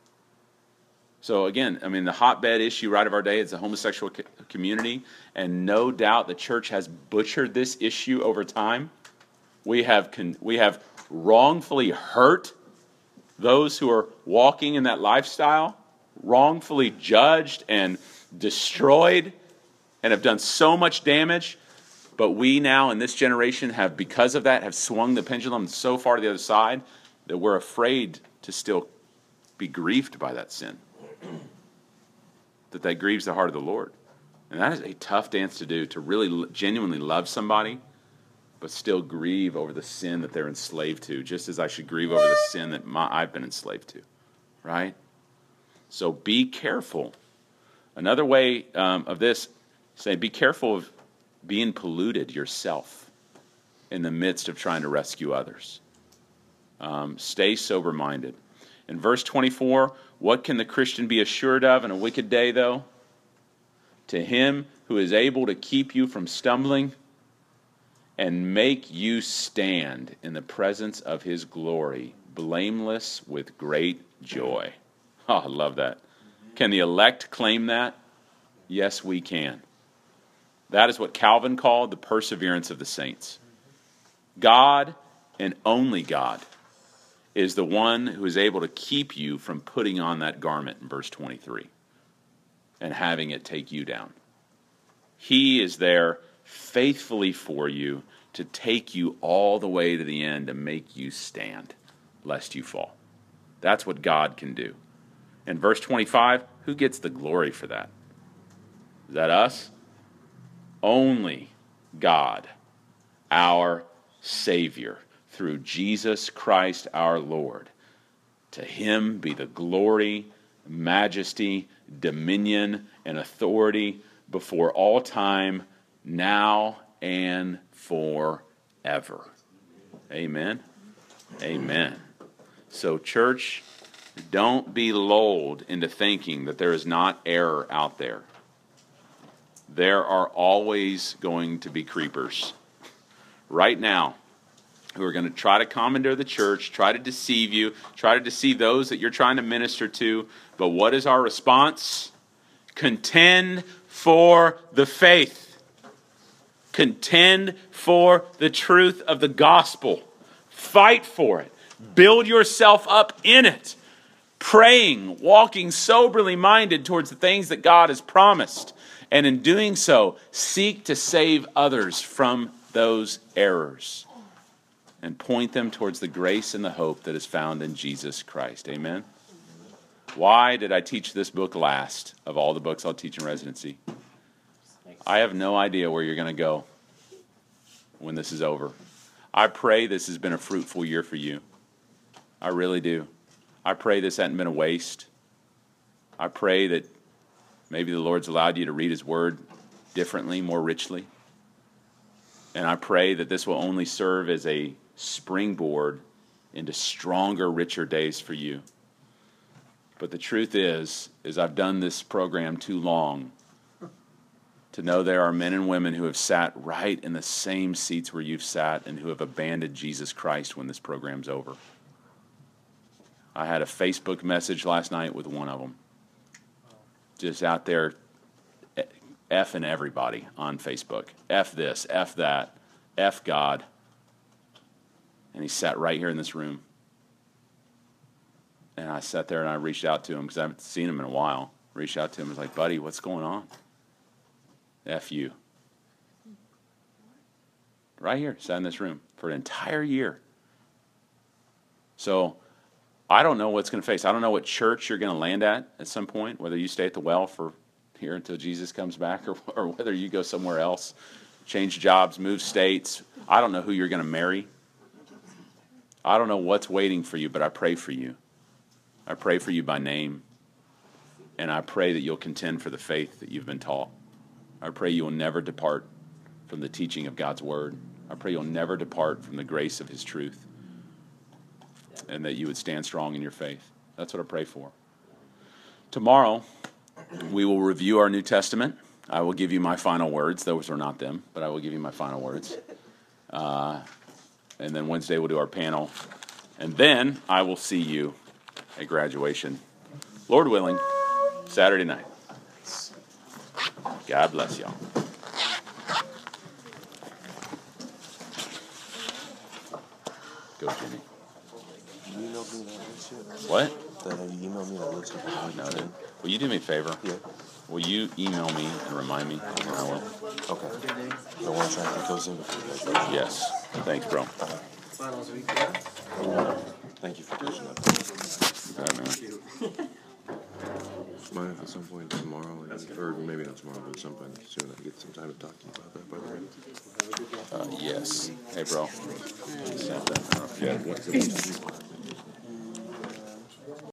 So again, the hotbed issue right of our day is the homosexual community, and no doubt the church has butchered this issue over time. We have wrongfully hurt those who are walking in that lifestyle, wrongfully judged and destroyed, and have done so much damage. But we now in this generation have, because of that, have swung the pendulum so far to the other side that we're afraid to still be grieved by that sin. That grieves the heart of the Lord. And that is a tough dance to do, to really genuinely love somebody, but still grieve over the sin that they're enslaved to, just as I should grieve over the sin that I've been enslaved to. Right? So be careful. Another way of this, say, be careful of being polluted yourself in the midst of trying to rescue others. Stay sober-minded. In verse 24, what can the Christian be assured of in a wicked day, though? To him who is able to keep you from stumbling and make you stand in the presence of his glory, blameless with great joy. Oh, I love that. Can the elect claim that? Yes, we can. That is what Calvin called the perseverance of the saints. God and only God is the one who is able to keep you from putting on that garment in verse 23 and having it take you down. He is there faithfully for you to take you all the way to the end and make you stand, lest you fall. That's what God can do. In verse 25, who gets the glory for that? Is that us? Only God, our Savior, through Jesus Christ our Lord. To him be the glory, majesty, dominion, and authority before all time, now and forever. Amen. Amen. So, church, don't be lulled into thinking that there is not error out there. There are always going to be creepers. Right now, who are going to try to commandeer the church, try to deceive you, try to deceive those that you're trying to minister to. But what is our response? Contend for the faith. Contend for the truth of the gospel. Fight for it. Build yourself up in it. Praying, walking soberly minded towards the things that God has promised. And in doing so, seek to save others from those errors and point them towards the grace and the hope that is found in Jesus Christ. Amen? Why did I teach this book last of all the books I'll teach in residency? I have no idea where you're going to go when this is over. I pray this has been a fruitful year for you. I really do. I pray this hasn't been a waste. I pray that maybe the Lord's allowed you to read his word differently, more richly. And I pray that this will only serve as a springboard into stronger, richer days for you. But the truth is I've done this program too long to know there are men and women who have sat right in the same seats where you've sat and who have abandoned Jesus Christ when this program's over. I had a Facebook message last night with one of them. Just out there effing everybody on Facebook. F this, F that, F God. And he sat right here in this room. And I sat there and I reached out to him because I haven't seen him in a while. Reached out to him and was like, buddy, what's going on? F you. Right here, sat in this room for an entire year. So I don't know what's going to face. I don't know what church you're going to land at some point, whether you stay at the well for here until Jesus comes back or whether you go somewhere else, change jobs, move states. I don't know who you're going to marry. I don't know what's waiting for you, but I pray for you. I pray for you by name, and I pray that you'll contend for the faith that you've been taught. I pray you'll never depart from the teaching of God's word. I pray you'll never depart from the grace of his truth, and that you would stand strong in your faith. That's what I pray for. Tomorrow, we will review our New Testament. I will give you my final words. Those are not them, but I will give you my final words. And then Wednesday we'll do our panel. And then I will see you at graduation, Lord willing, Saturday night. God bless y'all. Go, Jimmy. You emailed me that list yet? What? You emailed me that list of what No, dude. Will you do me a favor? Yeah. Will you email me and remind me? And I will. Okay. I want to try and get those in before you guys leave. Yes. Thanks, bro. Finals week, yeah? Thank you for pushing that. All right, man. Mind if at some point tomorrow, or maybe not tomorrow, but at some point soon, I get some time to talk to you about that, by the way. Yes. Hey, bro. Yeah, what's the